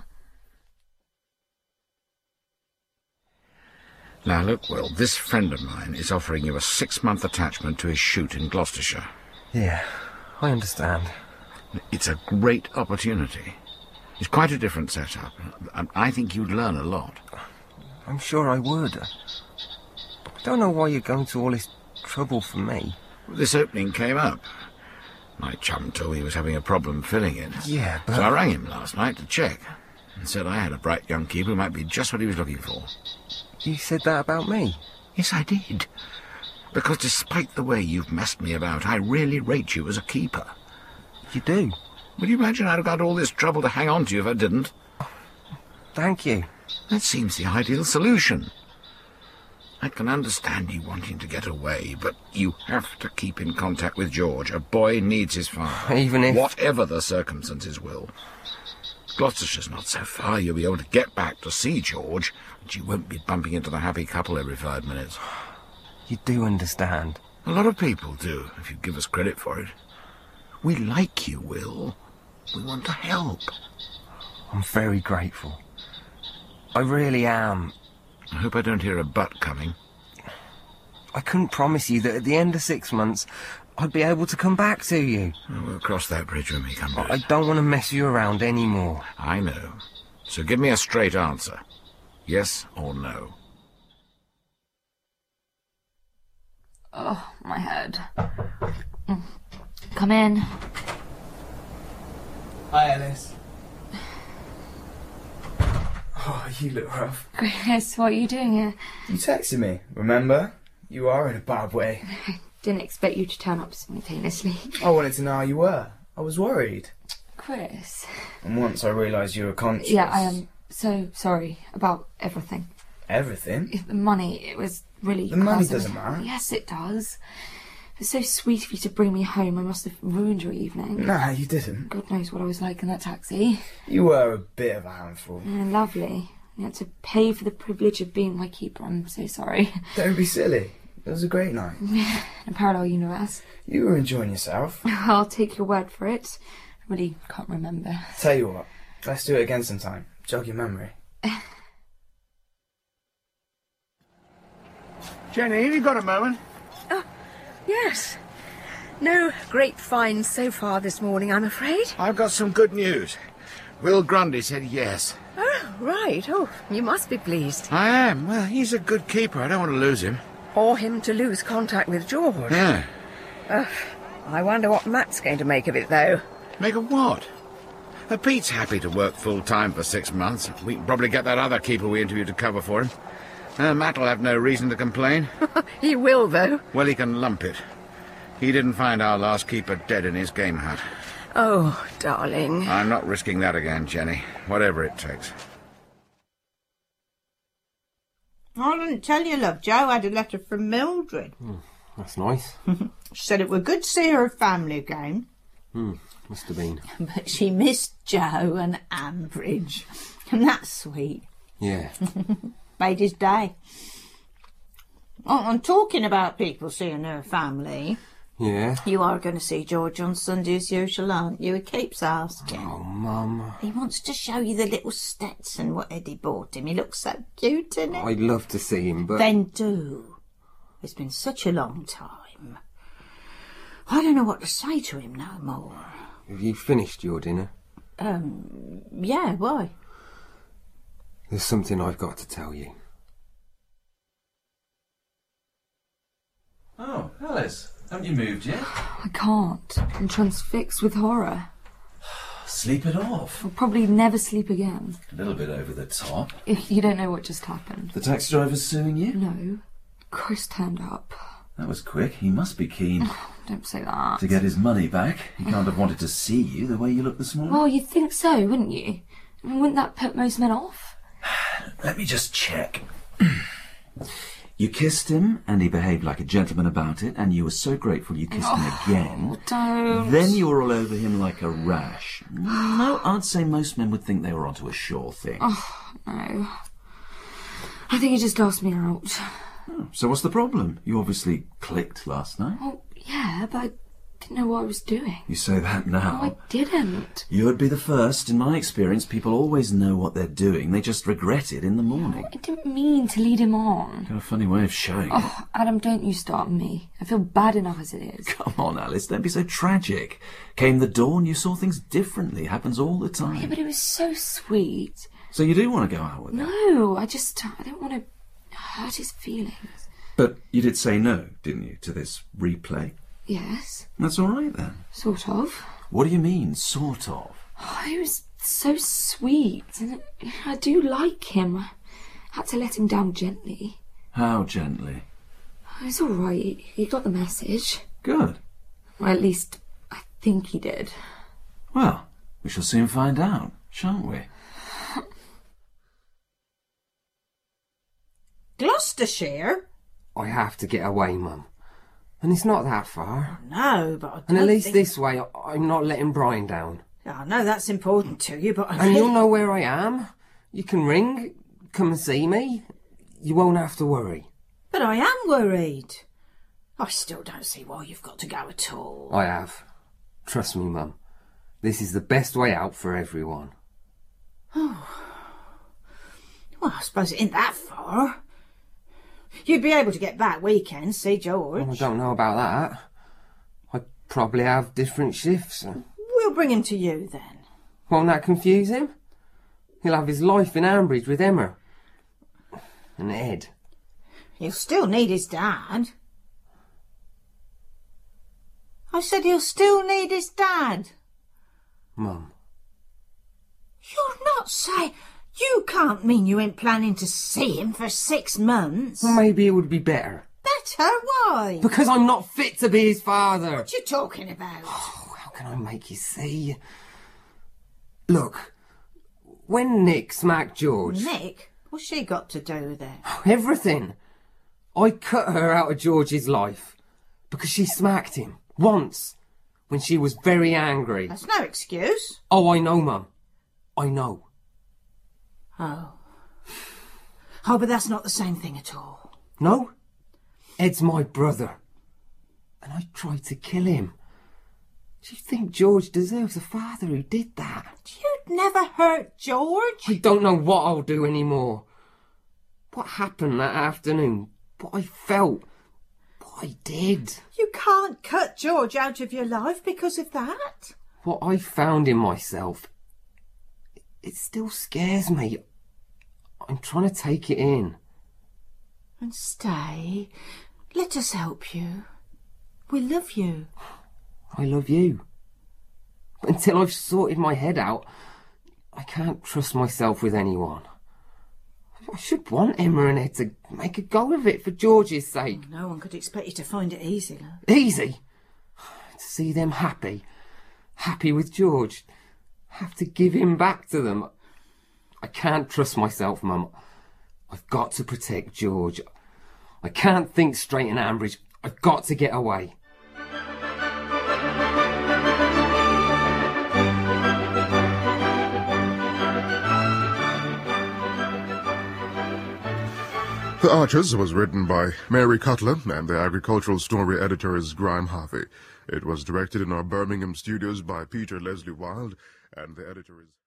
Now look, Will, this friend of mine is offering you a 6-month attachment to his shoot in Gloucestershire. Yeah, I understand. It's a great opportunity. It's quite a different setup. I think you'd learn a lot. I'm sure I would. I don't know why you're going to all this trouble for me. This opening came up. My chum told me he was having a problem filling it. Yeah, but... So I rang him last night to check and said I had a bright young keeper who might be just what he was looking for. You said that about me? Yes, I did. Because despite the way you've messed me about, I really rate you as a keeper. You do? Would you imagine I'd have got all this trouble to hang on to you if I didn't? Thank you. That seems the ideal solution. I can understand you wanting to get away, but you have to keep in contact with George. A boy needs his father. Even if... Whatever the circumstances will. Gloucestershire's not so far. You'll be able to get back to see George, but you won't be bumping into the happy couple every 5 minutes. You do understand. A lot of people do, if you give us credit for it. We like you, Will. We want to help. I'm very grateful. I really am. I hope I don't hear a but coming. I couldn't promise you that at the end of 6 months I'd be able to come back to you. Well, we'll cross that bridge when we come to it. I don't want to mess you around anymore. I know. So give me a straight answer. Yes or no? Oh, my head. Come in. Hi, Alice. Oh, you look rough. Chris, what are you doing here? You texted me, remember? You are in a bad way. Didn't expect you to turn up simultaneously. I wanted to know how you were. I was worried. Chris. And once I realised you were conscious... Yeah, I am so sorry about everything. Everything? The money, it was really... The money doesn't matter. Yes, it does. It was so sweet of you to bring me home. I must have ruined your evening. Nah, you didn't. God knows what I was like in that taxi. You were a bit of a handful. Lovely. You had to pay for the privilege of being my keeper. I'm so sorry. Don't be silly. It was a great night. A parallel universe. You were enjoying yourself. I'll take your word for it. I really can't remember. Tell you what, let's do it again sometime. Jog your memory. Jenny, have you got a moment? Oh, yes. No great finds so far this morning, I'm afraid. I've got some good news. Will Grundy said yes. Oh, right. Oh, you must be pleased. I am. Well, he's a good keeper. I don't want to lose him. Or him to lose contact with George. Yeah. I wonder what Matt's going to make of it, though. Make of what? Pete's happy to work full-time for 6 months. We can probably get that other keeper we interviewed to cover for him. Matt'll have no reason to complain. He will, though. Well, he can lump it. He didn't find our last keeper dead in his game hut. Oh, darling. I'm not risking that again, Jenny. Whatever it takes. I didn't tell you, love. Joe had a letter from Mildred. That's nice. She said it were good to see her family again. Must have been. But she missed Joe and Ambridge. And that's sweet. Yeah. Made his day. Oh, I'm talking about people seeing her family. Yeah? You are going to see George on Sunday as usual, aren't you? He keeps asking. Oh, Mum. He wants to show you the little Stetson what Eddie bought him. He looks so cute, doesn't he? I'd love to see him, but... Then do. It's been such a long time. I don't know what to say to him no more. Have you finished your dinner? Yeah, why? There's something I've got to tell you. Oh, Alice, haven't you moved yet? I can't. I'm transfixed with horror. Sleep it off. I'll probably never sleep again. A little bit over the top. If you don't know what just happened. The taxi driver's suing you? No. Chris turned up. That was quick. He must be keen. Don't say that. To get his money back. He can't have wanted to see you the way you looked this morning. Well, you'd think so, wouldn't you? I mean, wouldn't that put most men off? Let me just check. You kissed him, and he behaved like a gentleman about it, and you were so grateful you kissed him again. Don't. Then you were all over him like a rash. No, I'd say most men would think they were onto a sure thing. Oh, no. I think he just asked me out. Oh, so what's the problem? You obviously clicked last night. Well, yeah, but I didn't know what I was doing. You say that now. No, I didn't. You'd be the first. In my experience, people always know what they're doing. They just regret it in the morning. I didn't mean to lead him on. Got a funny way of showing it. Oh, Adam, don't you start me. I feel bad enough as it is. Come on, Alice, don't be so tragic. Came the dawn, you saw things differently. Happens all the time. Yeah, but it was so sweet. So you do want to go out with him? No, I don't want to hurt his feelings. But you did say no, didn't you, to this replay? Yes. That's all right, then. Sort of. What do you mean, sort of? Oh, he was so sweet, and I do like him. I had to let him down gently. How gently? It's all right. He got the message. Good. Or at least, I think he did. Well, we shall soon find out, shan't we? Gloucestershire? I have to get away, Mum. And it's not that far. No, but I don't And at least think... this way, I'm not letting Brian down. I know that's important to you, but I And really... you'll know where I am. You can ring, come and see me. You won't have to worry. But I am worried. I still don't see why you've got to go at all. I have. Trust me, Mum. This is the best way out for everyone. Oh. Well, I suppose it ain't that far. You'd be able to get back weekends, see George. Well, I don't know about that. I'd probably have different shifts. We'll bring him to you, then. Won't that confuse him? He'll have his life in Ambridge with Emma. And Ed. He'll still need his dad. I said he'll still need his dad. Mum. You're not saying... You can't mean you ain't planning to see him for 6 months. Well, maybe it would be better. Better? Why? Because I'm not fit to be his father. What you talking about? Oh, how can I make you see? Look, when Nick smacked George... Nick? What's she got to do with it? Everything. I cut her out of George's life because she smacked him once when she was very angry. That's no excuse. Oh, I know, Mum. I know. Oh. Oh, but that's not the same thing at all. No? Ed's my brother. And I tried to kill him. Do you think George deserves a father who did that? You'd never hurt George. I don't know what I'll do anymore. What happened that afternoon? What I felt. What I did. You can't cut George out of your life because of that. What I found in myself... It still scares me. I'm trying to take it in. And stay. Let us help you. We love you. I love you. But until I've sorted my head out, I can't trust myself with anyone. I should want Emma and Ed to make a go of it for George's sake. No one could expect you to find it easy, love. Easy? To see them happy. Happy with George. Have to give him back to them. I can't trust myself, Mum. I've got to protect George. I can't think straight in Ambridge. I've got to get away. The Archers was written by Mary Cutler, and the agricultural story editor is Graham Harvey. It was directed in our Birmingham studios by Peter Leslie Wilde, and the editor is...